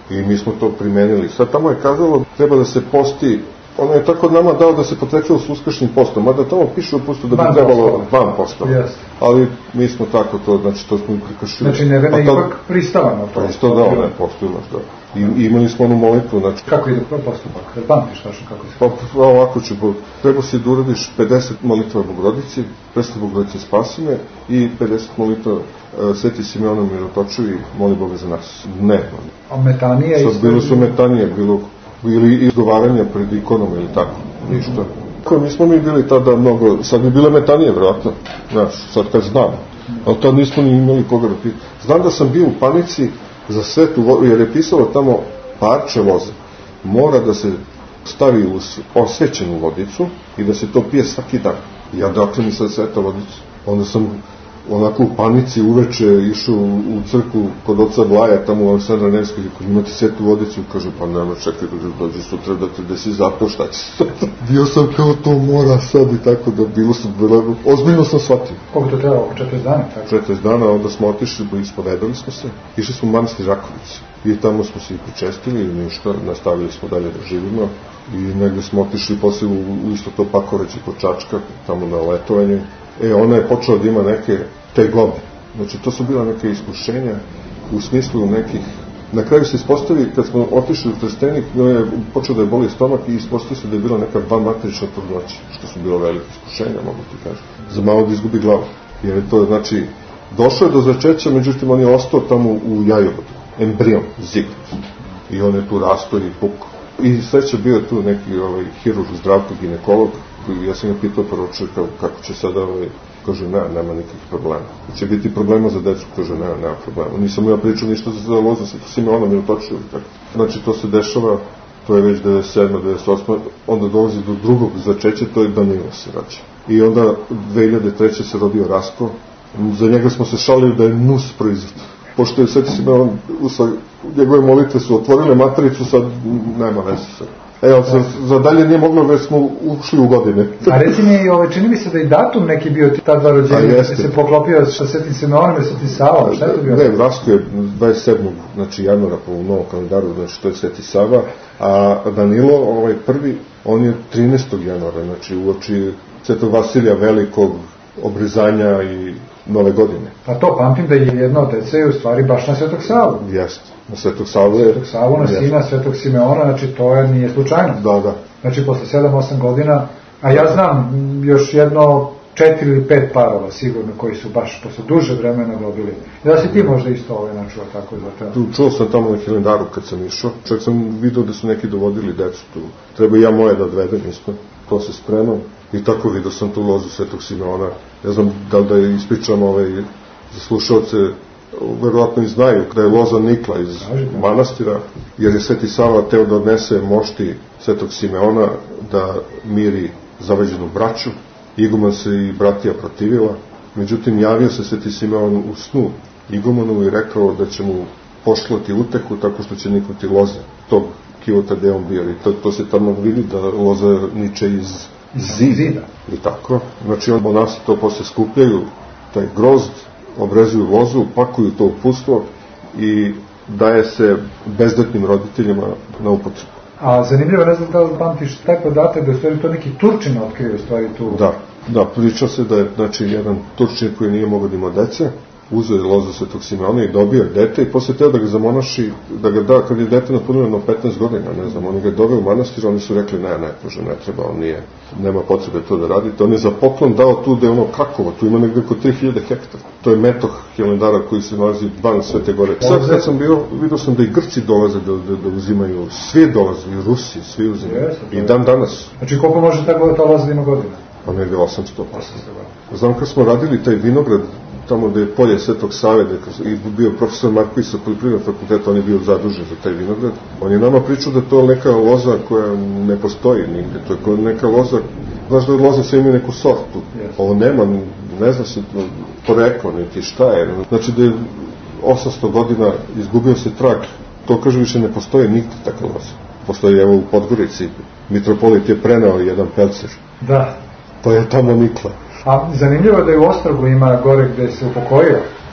I mi smo to primenili. Sad tamo je kazalo, treba da se posti, ono je tako nama dao da se potrećuje s uskršnjim postom, mada tamo piše u postu da bi van trebalo van posta. Yes. Ali mi smo tako to, znači to smo prekršili. Znači ne vene pa ipak pristavano to. Pristo da, ona je postojilaš, da. I imali smo onu molitvu, znači... Kako ide postupak? Da pamtiš tačno kako se... Pa, pa ovako ću, treba si da uradiš pedeset molitva Bogorodici, predstav Bogorodice spasi me, i pedeset molitva uh, Sveti Simeonu Mirotočevi, moli Boga za nas. Ne. A metanije isto? Sad bilo su metanije, bilo ili izgovaranja pred ikonom ili tako, ništa. Kako nismo mi bili tada mnogo, sad bi bile metanije, vjerojatno, znaš, sad kad znam, ali tad nismo ni imali koga da piti. Znam da sam bio u panici za svetu vodu, jer je pisalo tamo parče voza, mora da se stavi u osvećenu vodicu i da se to pije svaki dan. Ja dakle mi sad sveta vodicu. Onda sam onako u panici uveče išao u crkvu kod oca Vlaja, tamo u Aleksandra Nevskog, koji imate svetu vodicu, kaže, pa nema, čekaj, dođi sutra da te desi zato, šta će se. Bio sam kao to mora sad i tako da bilo sam, bilo, ozbiljno sam shvatio. Koliko to trebalo, četrdeset dana? četrdeset dana, onda smo otišli, ispovedali smo se, išli smo u manastir Rakovicu i tamo smo se i pričestili i ništa, nastavili smo dalje da živimo i negde smo otišli posle u, u isto to Pakoreće kod Čačka, tamo na letovanje. E, ona je počela da ima neke tegobe. Znači, to su bila neke iskušenja u smislu nekih... Na kraju se ispostavi, kad smo otišli u Trstenik, je počeo da je boli stomak i ispostavi se da je bila neka dva matrična trudnoća, što su bilo velike iskušenja, mogu ti kažem. Za malo da izgubi glavu. Jer je to, znači, došao je do začeća, međutim, on je ostao tamo u jajovodu. Embrion, zigot. I on je tu rastao i pukao. I sreća bio je tu neki ovaj, hirurg, zdravko, ginekolog. Ja sam ga pitao prvo čovjeka kako će sada, ovaj, kaže, ne, nema nikakvih problema. Će biti problema za decu, kaže, ne, nema problema. Nisam ja pričao ništa za lozu, sa to Simeona Mirotočevi. Znači, to se dešava, to je već devedeset sedma devedeset osma onda dolazi do drugog začeća, to je Danilo se rađa. I onda dve hiljade treće se rodio Rastko, za njega smo se šalili da je nus proizvod. Pošto je Sveti Simeon, njegove molitve su otvorile matericu, sad nema veze sad. Evo, za, za dalje nije moglo, već smo ušli u godine. A reci mi, ove, čini mi se da i datum neki bio ta dva rođenja, da se poklopio sa Svetim Simeonom i Svetim Savom, šta je to bio? Ne, Rasko je dvadeset sedmog Znači, januara po novom kalendaru, znači to je Sveti Sava, a Danilo, ovaj prvi, on je trinaestog januara, znači uoči Svetog Vasilija Velikog, obrezanja i Nove godine. Pa to, pamtim da je jedno od deca je u stvari baš na Svetog Savu. Jeste. Na Svetog Savu je... Svetog Savu, na sina Svetog Simeona, znači to je, nije slučajno. Da, da. Znači posle sedam osam godina, a ja znam još jedno četiri ili pet parova sigurno koji su baš posle duže vremena dobili. Da si ti možda isto ovaj načuo tako za to? Čuo sam tamo na Hilandaru kad sam išao, čak sam vidio da su neki dovodili decu tu. Treba i ja moje da odvedem isto, to se spremam. I tako vidio sam tu lozu Svetog Simeona. Ne znam da li da je ispričam ovaj, za slušalce, verovatno i znaju da je loza nikla iz manastira, jer je Sveti Sava teo da odnese mošti Svetog Simeona da miri zavađenu braću. Iguman se i bratija protivila, međutim javio se Sveti Simeon u snu Igumanu i rekao da će mu pošlati uteku tako što će niknuti loze tog kivota gde on bio. I to, to se tamo vidi da loza niče iz zida. I tako. Znači, on monasi to posle skupljaju, taj grozd, obrezuju lozu, pakuju to u pustvo i daje se bezdetnim roditeljima na upotrebu. A zanimljivo, ne znam da li pamtiš taj podatak da je u stvari to neki Turčin otkrio u stvari tu. Da, da, priča se da je, znači, jedan Turčin koji nije mogao da ima dece, uzeo je lozu Svetog Simeona i dobio dete i posle teo da ga zamonaši, da ga da, kad je dete napunilo na petnaest godina, ne znam, oni ga doveo u manastir, oni su rekli, ne, ne, može, ne treba, on nije, nema potrebe to da radite. On je za poklon dao tu da je ono Krakovo, tu ima negde oko tri hiljade hektara. To je metoh Hilandara koji se nalazi van Svete Gore. Sad kad sam bio, vidio sam da i Grci dolaze da, da, da uzimaju, svi dolaze, i Rusi, svi uzimaju. I dan danas. Znači koliko može tako ta loza da ima godina? Pa negde osamsto. Znam kad smo radili taj vinograd, tamo gde je polje Svetog Save, gde je bio profesor Marković sa poljoprivrednog fakulteta, on je bio zadužen za taj vinograd. On je nama pričao da je to neka loza koja ne postoji nigde, to je neka loza, znaš da loza sve ima neku sortu, ovo nema, ne zna se poreklo, niti šta je, znači da je osamsto godina izgubio se trag, to kaže više ne postoji nigde takva loza. Postoji evo u Podgorici, mitropolit je prenao jedan pelcer. Da. Pa je tamo nikla. A zanimljivo je da je u Ostrogu ima gore gde se upokojio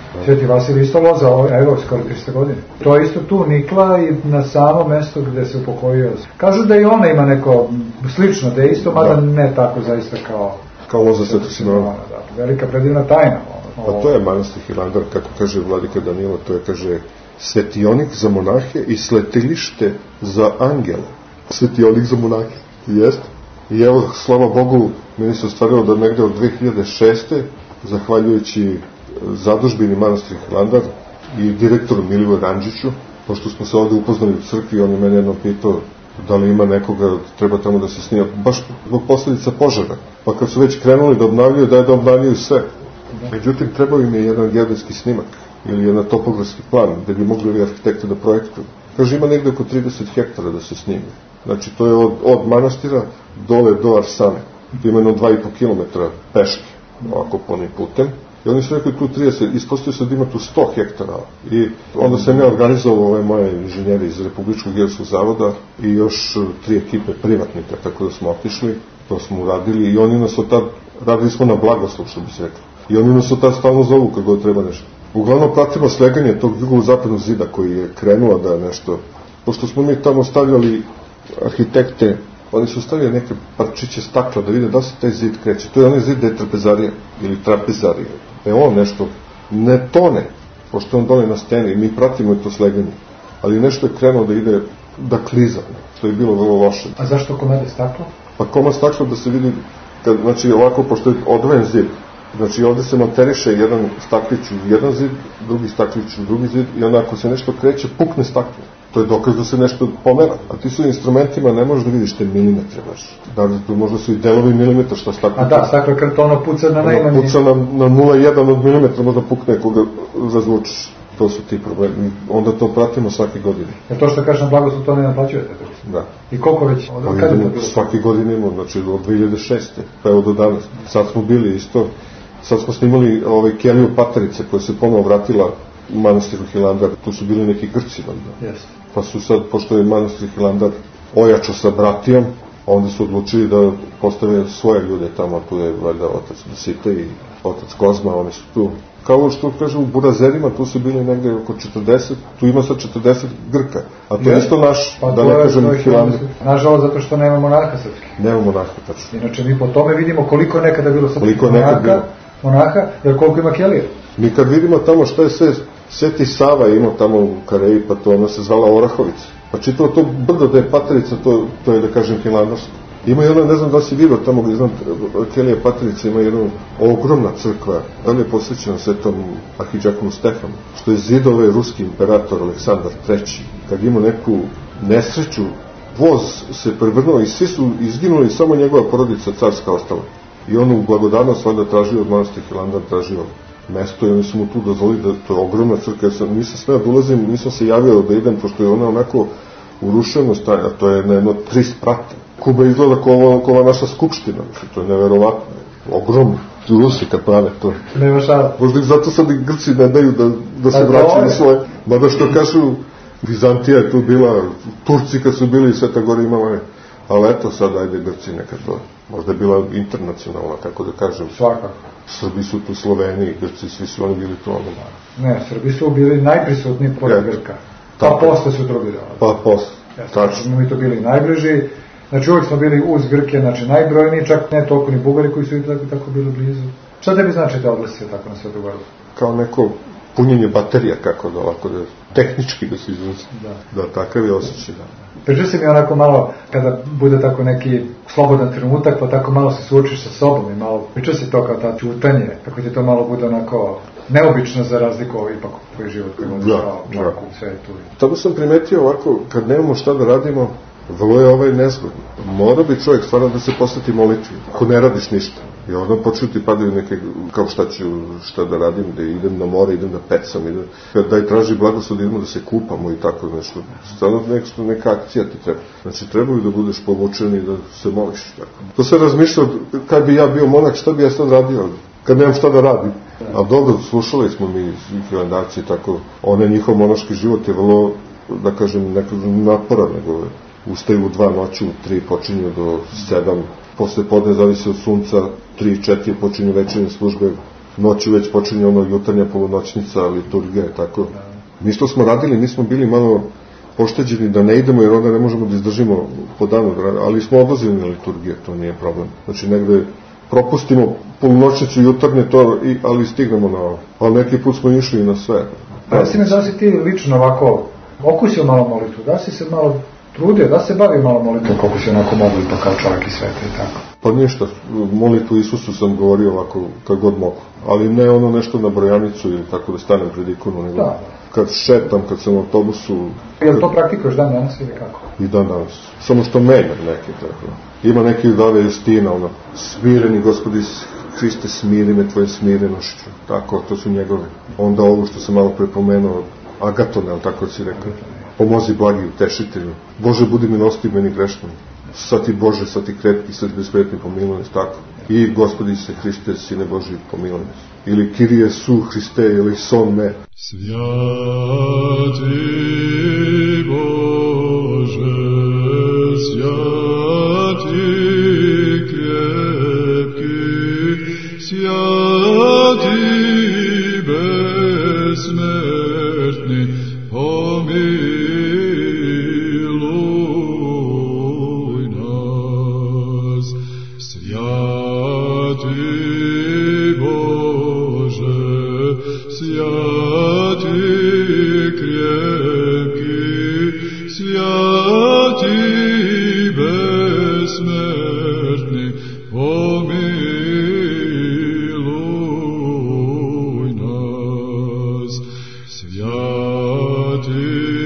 Sveti Vasilij isto lozao, evo, skoro tristo godine. To je isto tu nikla i na samo mesto gde se upokojio. Kažu da i ona ima neko slično dejstvo, mada da. Ne tako zaista kao... Kao loza Sveti Simeona. Da, velika predivna tajna. Pa to je manastir Hilandar, kako kaže vladika Danilo, to je, kaže, svetionik za monahe i sletilište za angele. Svetionik za monahe, jest. I evo, slava Bogu, meni se ostvarilo da negde od dve hiljade šeste. zahvaljujući zadužbini manastira Hilandar i direktoru Milivoju Ranđiću, pošto smo se ovde upoznali u crkvi, on je mene jedno pitao da li ima nekoga, treba tamo da se snima, baš zbog posledica požara. Pa kad su već krenuli da obnavljaju, da je da obnavljaju sve. Međutim, trebao im je jedan geodetski snimak ili jedan topografski plan, gde bi mogli ovi arhitekte da projektuju. Kaže, ima negde oko trideset hektara da se snimi. Znači, to je od, od manastira dole do Arsane. To ima jedno dva i po kilometra peške, ovako ponim putem. I oni su rekli tu trideset, ispostavio se da ima tu sto hektara. I onda sam ja organizovao ove moje inženjeri iz Republičkog geodetskog zavoda i još tri ekipe privatnika, tako da smo otišli, to smo uradili i oni nas od tad, radili smo na blagoslov, što bi se rekli. I oni nas od tad stalno zovu kad god treba nešto. Uglavnom pratimo sleganje tog jugozapadnog zida koji je krenuo da nešto, pošto smo mi tamo stavljali arhitekte, oni su stavili neke parčiće stakla da vide da se taj zid kreće. To je onaj zid da je trapezarija ili trapezarija. E on nešto ne tone, pošto on dole na steni, mi pratimo to sleganje, ali nešto je krenuo da ide, da kliza, što je bilo vrlo loše. A zašto komade stakla? Pa komad stakla da se vidi, kad, znači ovako, pošto je odvojen zid, znači ovde se monteriše jedan staklić u jedan zid, drugi staklić u drugi zid i onda ako se nešto kreće, pukne staklo. To je dokaz da se nešto pomera. A ti su instrumentima ne možeš da vidiš te milimetre baš. Da, možda su i delovi milimetra što staklo. A da, staklo kartono puca na najmanje. Puca na, na nula zarez jedan od milimetra, možda pukne koga razlučiš. To su ti problemi. Onda to pratimo svake godine. Jer to što kažeš na blagoslov, to ne naplaćujete? Da. I koliko već? Od kada je bilo? Svake godine imamo, znači od dve hiljade šeste. Pa evo do danas. Sad smo bili isto, sad smo snimali ovaj Keliju Patarice koja se ponovo vratila u manastiru Hilandar. Tu su bili neki Grci. Yes. Pa su sad, pošto je manastir Hilandar ojačao sa bratijom, onda su odlučili da postave svoje ljude tamo. Tu je valjda otac Dosite i otac Kozma, oni su tu. Kao što kaže u Burazerima, tu su bili negde oko četrdeset, tu ima sad četrdeset Grka, a to je isto naš, pa da ne kažem Hilandar. Nažalost, zato što nema monaha srpskih. Nema monaha, tačno. Inače, mi po tome vidimo koliko je nekada bilo srpskih monaha, monaha, jer koliko ima kelija. Mi kad vidimo tamo šta je sve, Sveti Sava imao tamo u Kareji, pa to ona se zvala Orahovica. Pa čitao to brdo da je Patarica, to, to je da kažem Hilandarsko. Ima jedna, ne znam da si vidio tamo gdje znam, Kelija Patarica ima jedna ogromna crkva, da li je posvećena svetom arhidžakonu Stefanu, što je zidove ruski imperator Aleksandar treći. Kad ima neku nesreću, voz se prevrnuo i svi su izginuli, samo njegova porodica carska ostala. I on u blagodarnost valjda tražio od manastira Hilandar, tražio mesto i oni su mu tu dozvolili da to je ogromna crkva. Ja sam, nisam smeo da ulazim, nisam se javio da idem, pošto je ona onako urušeno stanje, a to je na jedno tri sprata. Kuba izgleda kao ova naša skupština, to je neverovatno, ogromno. Rusi kad prave to. Nema šta. Možda zato sad i Grci ne daju da, da se vraćaju na svoje. Mada što kažu, Vizantija je tu bila, Turci kad su bili, Sveta Gora imala je. Ali eto sad, ajde Grci neka to. Možda je bila internacionalna, kako da kažem. Svakako. Srbi su tu Sloveni, Grci, svi su oni bili tu. Ne, Srbi su bili najprisutniji pored Grka. Pa posle su drugi dao. Pa posle. Tačno. Mi to bili najbliži. Znači uvijek smo bili uz Grke, znači najbrojniji, čak ne toliko ni Bugari koji su i tako, tako bili blizu. Šta tebi znači te odlasi tako na Svetu Goru? Kao neko punjenje baterija, kako da ovako da tehnički da se izrazi. Da. Da, takav je osjećaj. Da. Priča si mi onako malo, kada bude tako neki slobodan trenutak, pa tako malo se suočiš sa sobom i malo, priča si to kao ta čutanje, kako ti to malo bude onako neobično za razliku ovo ipak tvoj život koji vodiš kao čak u svetu. Tamo sam primetio ovako, kad nemamo šta da radimo, vrlo je ovaj nezgodno. Mora bi čovjek stvarno da se posveti molitvi, ako ne radiš ništa. I onda počnu ti padaju neke, kao šta ću, šta da radim, da idem na more, idem da pecam, idem, daj traži blagoslov da idemo da se kupamo i tako nešto. Stvarno nešto, neka akcija ti treba. Znači, treba bi da budeš povučen i da se moliš. Tako. To se razmišljao, kad bi ja bio monak, šta bi ja sad radio, kad nemam šta da radim. Ali dobro, slušali smo mi Hilandarci, tako, onaj njihov monaški život je vrlo, da kažem, nekako naporan, nego ustaju u dva noću, u tri počinju do sedam, posle podne zavisi od sunca, tri, četiri počinju večernje službe, noću već počinje ono jutarnja polunoćnica, liturgija i tako. Mi što smo radili, mi smo bili malo pošteđeni da ne idemo, jer onda ne možemo da izdržimo po danu, ali smo odlazili na liturgije, to nije problem. Znači, negde propustimo polunoćnicu jutarnje, to, ali stignemo na ovo. Ali neki put smo išli i na sve. Pa si me da si ti lično ovako okusio malo molitvu, da si se malo trudio, da se bavi malo molitvom, koliko si onako mogu i pa kao čovjek i sveta i tako? Pa ništa, molitvu Isusu sam govorio ovako kad god mogu, ali ne ono nešto na brojanicu ili tako da stanem pred ikonu, nego da. Kad šetam, kad sam u autobusu. Je li to praktikuješ dan danas ili kako? I dan danas, samo što menjam neki tako. Ima neki dave Justina, ono, smireni Gospodi Hriste, smiri me tvoje smirenošću, tako, to su njegove. Onda ovo što sam malo prepomenuo, Agatone, ali tako si rekao, pomozi blagi utešitelju, Bože budi milostiv meni grešnom, sad ti Bože, sad ti krepki, sad bespretni pomiluj nas, tako. I Gospodi se Hriste, Sine Boži, pomiluj nas. Ili Kirije su Hriste, ili son me. Svjati Bože, svjati krepki, svjati besmrtni, pomiluj nas. Svjati Bože, svjati krepki, svjati besmrtni, pomiluj nas. Svjati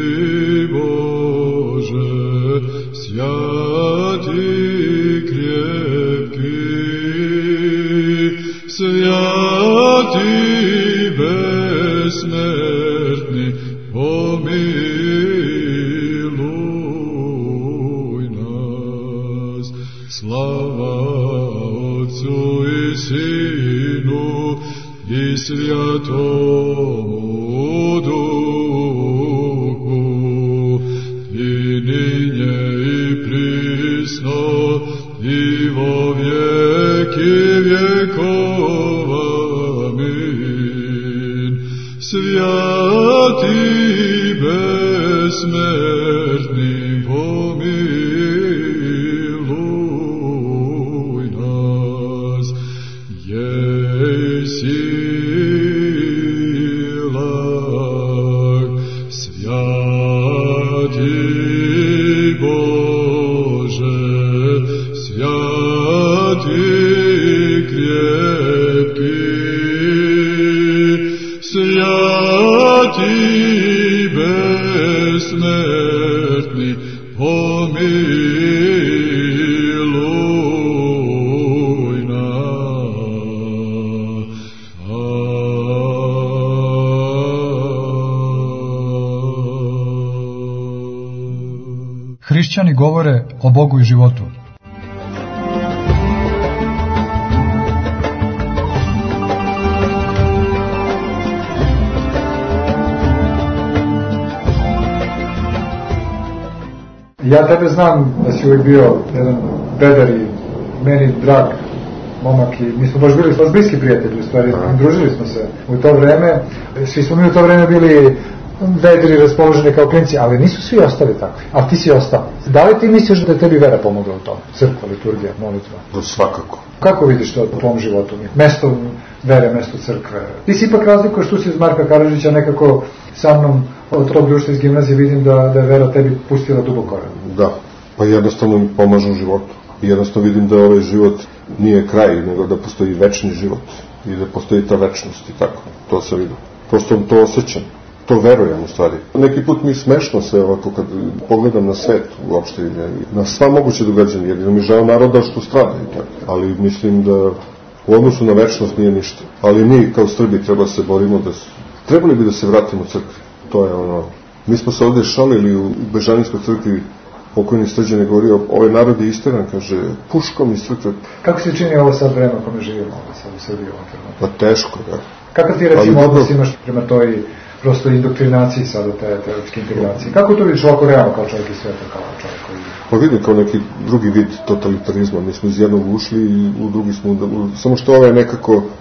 Bože, svjati krepki, svjati besmrtni, pomiluj nas. Slava Otcu i Sinu i Svjatomu Duhu, i ninje i prisno i vo vjeki vjekova. Amin. Svjati besmrtni, pomiluj nas. Jej silak, svjati Bože, svjati krepki, svjati besmrtni, pomiluj nas. Hrišćani govore o Bogu i životu. Ja tebe znam da si uvijek bio jedan bedar i meni drag momak i mi smo baš bili s bliski prijatelji, u stvari, družili smo se u to vreme, svi smo mi u to vreme bili vedri, raspoloženi kao klinci, ali nisu svi ostali takvi, a ti si ostao. Da li ti misliš da je tebi vera pomogla u tome? Crkva, liturgija, molitva? To svakako. Kako vidiš to u tvom životu? Mesto vere, mesto crkve. Ti si ipak razlikuješ, tu si iz Marka Karadžića, nekako sa mnom od tog društva iz gimnazije vidim da, da je vera tebi pustila duboko. Da, pa jednostavno mi pomažu u životu. I jednostavno vidim da ovaj život nije kraj, nego da postoji večni život i da postoji ta večnost i tako. To se vidim. Prosto to osjećam. To verujem u stvari. Neki put mi smešno sve ovako kad pogledam na svet uopšte, na sva moguće događanja, jedino mi žao naroda što strada i tako. Ali mislim da u odnosu na večnost nije ništa. Ali mi kao Srbi treba se borimo da se... Trebali bi da se vratimo u crkvi. To je ono... Mi smo se ovdje šalili u Bežanijskoj crkvi, pokojni Srđan je govorio, ovaj narod je isteran, kaže, puškom iz crkve. Kako se čini ovo sad vreme kome živimo ovdje sad u Srbiji ovom trenutku? Pa teško, da. Kakav ti recimo odnos imaš prema toj prosto indoktrinaciji sada, te teoretske integracije? Kako to vidiš ovako realno kao čovjek iz sveta, kao čovjek koji... Pa vidim kao neki drugi vid totalitarizma. Mi smo iz jednog ušli i u drugi smo... U... Samo što ovaj nekako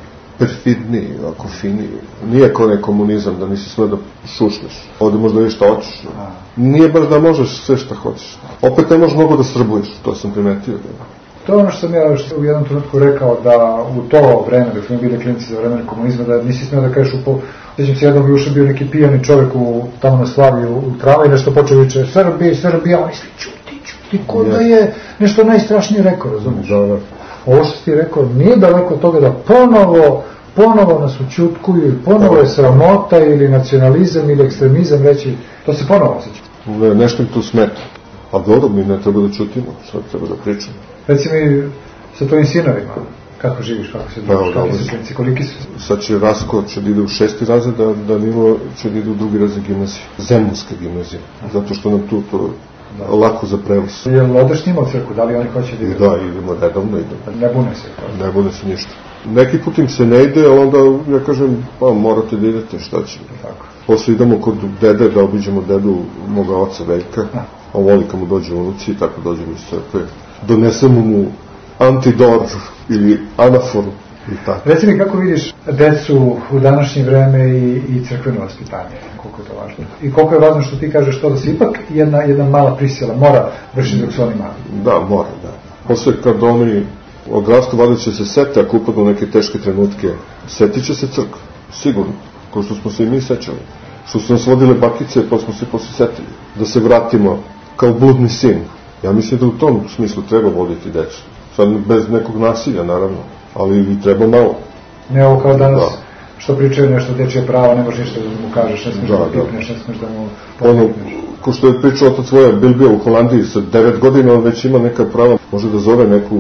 perfidniji, ako finiji. Nije kao ne komunizam, da nisi sve da šušneš. Ovdje možda vidiš šta hoćeš. Nije baš da možeš sve šta hoćeš. Opet ne možeš mnogo da srbuješ, to sam primetio. To je ono što sam ja što u jednom trenutku rekao, da u to vreme, dok smo bili klinici za vremena komunizma, da nisi smio da kažeš u po... Sjećam se, jednom juče bio neki pijani čovjek u, tamo na Slavi u, u trava i nešto počeo viče Srbija, Srbija, on misli čuti, čuti, ko da je nešto najstrašnije rekao, razumiješ? Da, da. Ovo što ti rekao, nije daleko od toga da ponovo, ponovo nas učutkuju i ponovo je sramota ili nacionalizam ili ekstremizam reći, to se ponovo osjeća. Ne, nešto mi tu smeta. A dobro, mi ne treba da čutimo, što treba da pričamo. Reci mi sa tvojim sinovima, kako živiš, kako se družiš, kakvi su klinici, koliki su? Sad će Rasko će da ide u šesti razred, da Danilo će da ide u drugi razred gimnazije, Zemunska gimnazija, zato što nam tu to da. Lako za prevoz. Jel odeš njima u crku, da li oni hoće da ide? Da, idemo, redovno idemo. Ne bune se? Ne bune se ništa. Neki put im se ne ide, onda ja kažem, pa morate da idete, šta će? Tako. Posle idemo kod dede, da obiđemo dedu moga oca Veljka, a on voli kad mu dođe unuci i tako dođemo iz crkve. Donesemo mu antidor ili anafor i tako. Reci mi kako vidiš decu u današnje vreme i, i crkveno vaspitanje, koliko je to važno? I koliko je važno što ti kažeš to da se ipak jedna, jedna mala prisila mora vršiti dok su oni mali? Da, mora, da. Posle kad oni odrastu, valjda će se sete, ako upadnu neke teške trenutke, setit će se crkva, sigurno, kao što smo se i mi sećali. Što su nas vodile bakice, pa smo se posle setili. Da se vratimo kao bludni sin. Ja mislim da u tom smislu treba voditi decu. Sad bez nekog nasilja, naravno, ali treba malo. Ne ovo kao danas, da. Što pričaju nešto dečije prava, ne možeš ništa da mu kažeš, ne smiješ da, da pipneš, ne smiješ da mu pomogneš. Ko što je pričao otac svoje, bil bio u Holandiji sa devet godina, on već ima neka prava, može da zove neku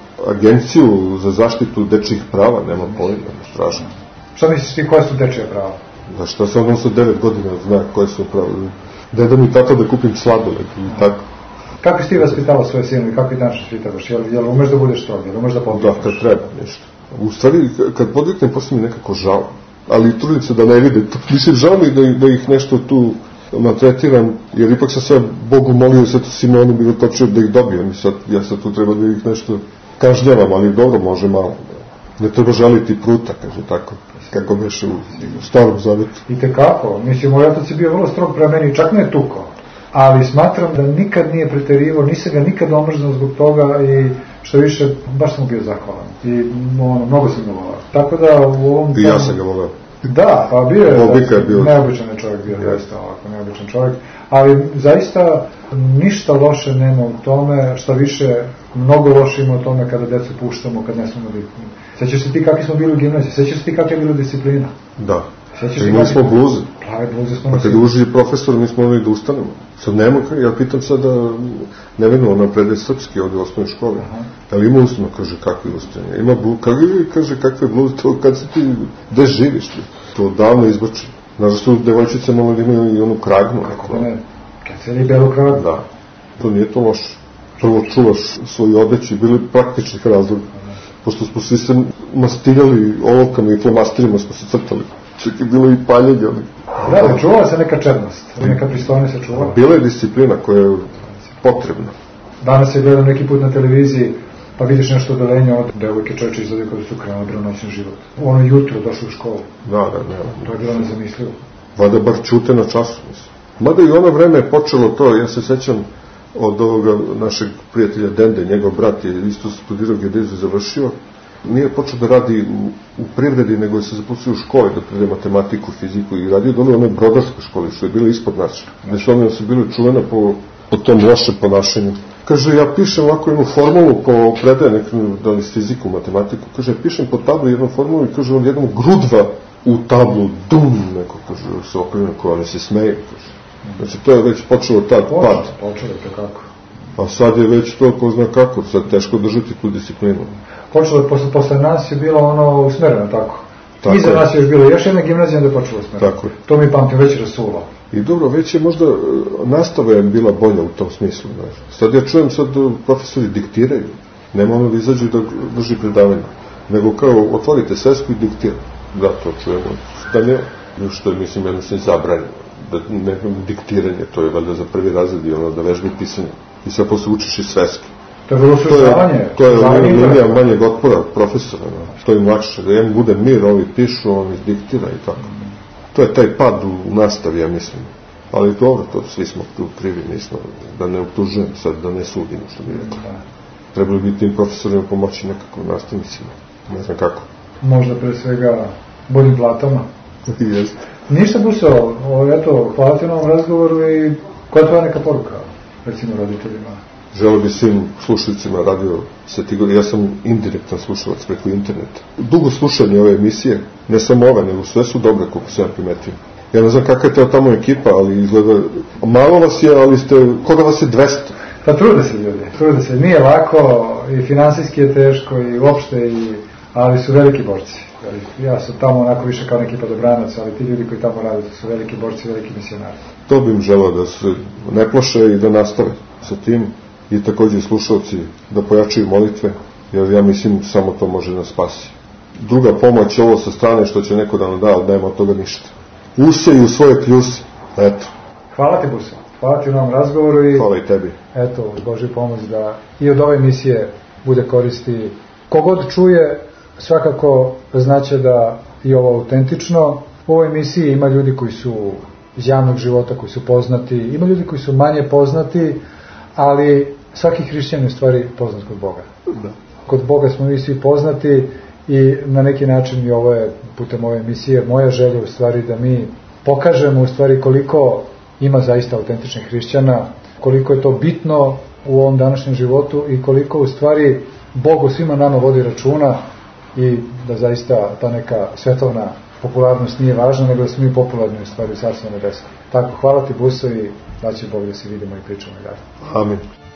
agenciju za zaštitu dečjih prava, nema pojma, strašno. Šta misliš ti, koje su dečije prava? Da šta se on sa devet godina zna koje su prava? Deda mi tata da kupim sladoled i tako. Kako si ti vaspitala svoje sinove, kako i danas vaspitavaš? Jel, jel umeš da budeš strog, jel umeš da podvikneš? Da, kad treba nešto. U stvari, kad podviknem, posle mi nekako žao. Ali trudim se da ne vide to. Mislim, žao mi da, da ih nešto tu maltretiram, jer ipak sam sve Bogu molio, sve to Simonu bi otočio da ih dobijem. I sad, ja sad tu treba da ih nešto kažnjavam, ali dobro, može malo. Ne treba žaliti pruta, kaže tako, kako beše u starom zavetu. I tekako, mislim, moj otac je bio vrlo strog prema meni, čak ne tuko. Ali smatram da nikad nije preterivao, nisam ga nikad omrznuo zbog toga i što više, baš sam bio zahvalan. I ono, mnogo sam ga volao. Tako da u ovom... I ja sam ga volao. Da, pa bio je, Obika je bio. Neobičan je čovjek bio, zaista ovako, neobičan čovjek. Ali zaista ništa loše nema u tome, što više, mnogo loše ima u tome kada decu puštamo, kad ne smemo da ih... Sećaš se ti kakvi smo bili u gimnaziji, sećaš se ti kakva je bila disciplina? Da. Imali smo bluze. Plave bluze smo nosili. Pa kada uži profesor, mi smo morali da ustanemo. Sad nema, ja pitam sad da Neveno, ona predaje srpski ovdje u osnovnoj školi. Da li ima ustano, kaže, kakve ustane? Ima bluze, kaže, kakve bluze, to kad se ti, gde živiš ti? To davno izbači. Znaš da su devojčice malo da imaju i onu kragnu. Kako da ne? Kad se li belu kragnu? Da. To nije to loše. Prvo čuvaš svoju odeću i bili praktičnih razloga. Pošto smo svi se mastiljali olovkama i flomastirima smo se crtali. Čak je bilo i paljenje. Da, da, čuvala se neka čednost, neka pristojnost se čuvala. Bila je disciplina koja je potrebna. Danas je gledam neki put na televiziji, pa vidiš nešto odelenja od devojke čovječe izgleda kada su krenuli noćni život. Ono jutro došlo u školu. Da, da, ne. To je bilo nezamislivo. Vada bar čute na času, mislim. Mada i ono vreme je počelo to, ja se sećam od ovoga našeg prijatelja Dende, njegov brat je isto studirao geodeziju i završio. Nije počeo da radi u, u privredi, nego je se zaposlio u školi da prede matematiku, fiziku i radio dole u onoj brodarskoj školi, što je bila ispod nas. Gde su one su bile čuvene po, po tom lošem ponašanju. Kaže, ja pišem ovako jednu formulu po predaje, nek, da li fiziku, matematiku, kaže, ja pišem po tablu jednu formulu i kaže, on jednom grudva u tablu, dum, neko, kaže, se okrenu, ko oni se smeje, kaže. Znači, to je već počelo tad počelo, pad. Počelo je to kako. A sad je već to, ko zna kako, sad teško držati tu disciplinu. Počelo je, posle, posle nas je bilo ono usmereno, tako. tako Iza nas je još bilo još jedna gimnazija da je počelo usmereno. Tako je. To mi pamtim već rasulo. I dobro, već je možda, nastava je bila bolja u tom smislu. Znaš. Sad ja čujem, sad profesori diktiraju. Nema ono da izađu da drži predavanje. Nego kao, otvorite svesku i diktiraju. Da, to čujemo. Da ne, što je, mislim, jednostavno zabranjeno. Da ne, diktiranje, to je valjda za prvi razred i ono da vežbi pisanje. I sad posle učiš i sveske. To je bilo sužavanje. To je, to je linija manjeg otpora profesora, no, što im lakše, da jedan bude mir, ovi pišu, on izdiktira i tako. To je taj pad u nastavi, ja mislim. Ali dobro, to svi smo tu krivi, nismo, da ne optužujem sad, da ne sudimo, što bi rekli. Trebali bi tim profesorima pomoći nekako nastavnicima, ne znam kako. Možda pre svega boljim platama. Jeste. Ništa, Buso, eto, hvala ti na ovom razgovoru i koja je tvoja neka poruka, recimo, roditeljima? Želeo bi svim slušalicima radio Sveti Igor, ja sam indirektan slušalac preko interneta. Dugo slušanje ove emisije, ne samo ove, nego sve su dobre, koliko sam ja primetio. Ja ne znam kakva je to tamo ekipa, ali izgleda, malo vas je, ali ste, koga vas je dvesta? Pa trude se ljudi, trude se, nije lako, i finansijski je teško, i uopšte, i, ali su veliki borci. Ja sam tamo onako više kao neki padobranac, ali ti ljudi koji tamo rade su veliki borci, veliki misionari. To bi im želeo, da se ne plaše i da nastave sa tim, i također slušalci da pojačaju molitve, jer ja mislim samo to može nas spasi. Druga pomoć je ovo sa strane što će neko da nam da, ali nema od toga ništa. Useju svoje kljuse, eto. Hvala ti, Buso, hvala ti u novom razgovoru i... Hvala i tebi. Eto, Božja pomoć da i od ove emisije bude koristi. Kogod čuje, svakako znaće da je ovo autentično. U ovoj emisiji ima ljudi koji su iz javnog života, koji su poznati, ima ljudi koji su manje poznati, ali svaki hrišćan je u stvari poznat kod Boga. Da. Kod Boga smo mi svi poznati i na neki način i ovo je putem ove emisije moja želja u stvari da mi pokažemo u stvari koliko ima zaista autentičnih hrišćana, koliko je to bitno u ovom današnjem životu i koliko u stvari Bog o svima nama vodi računa i da zaista ta neka svetovna popularnost nije važna, nego da smo mi popularni u stvari u Carstvu nebeskom. Tako, hvala ti, Buso, i da će Bog da se vidimo i pričamo i dalje. Amin.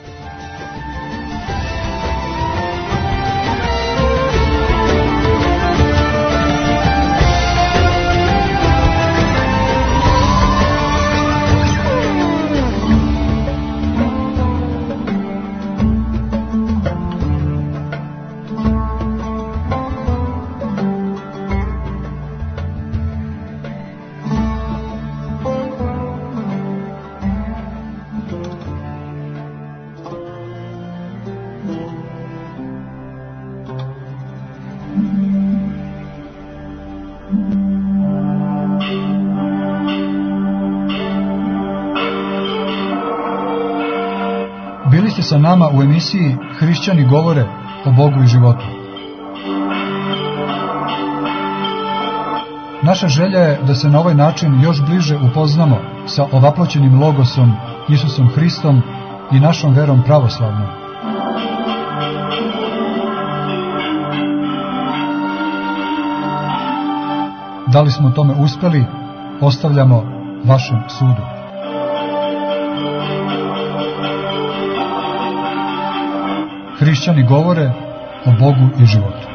Bili ste sa nama u emisiji Hrišćani govore o Bogu i životu. Naša želja je da se na ovaj način još bliže upoznamo sa ovaploćenim logosom Isusom Hristom i našom verom pravoslavnom. Da li smo tome uspeli, ostavljamo vašem sudu. Hrišćani govore o Bogu i životu.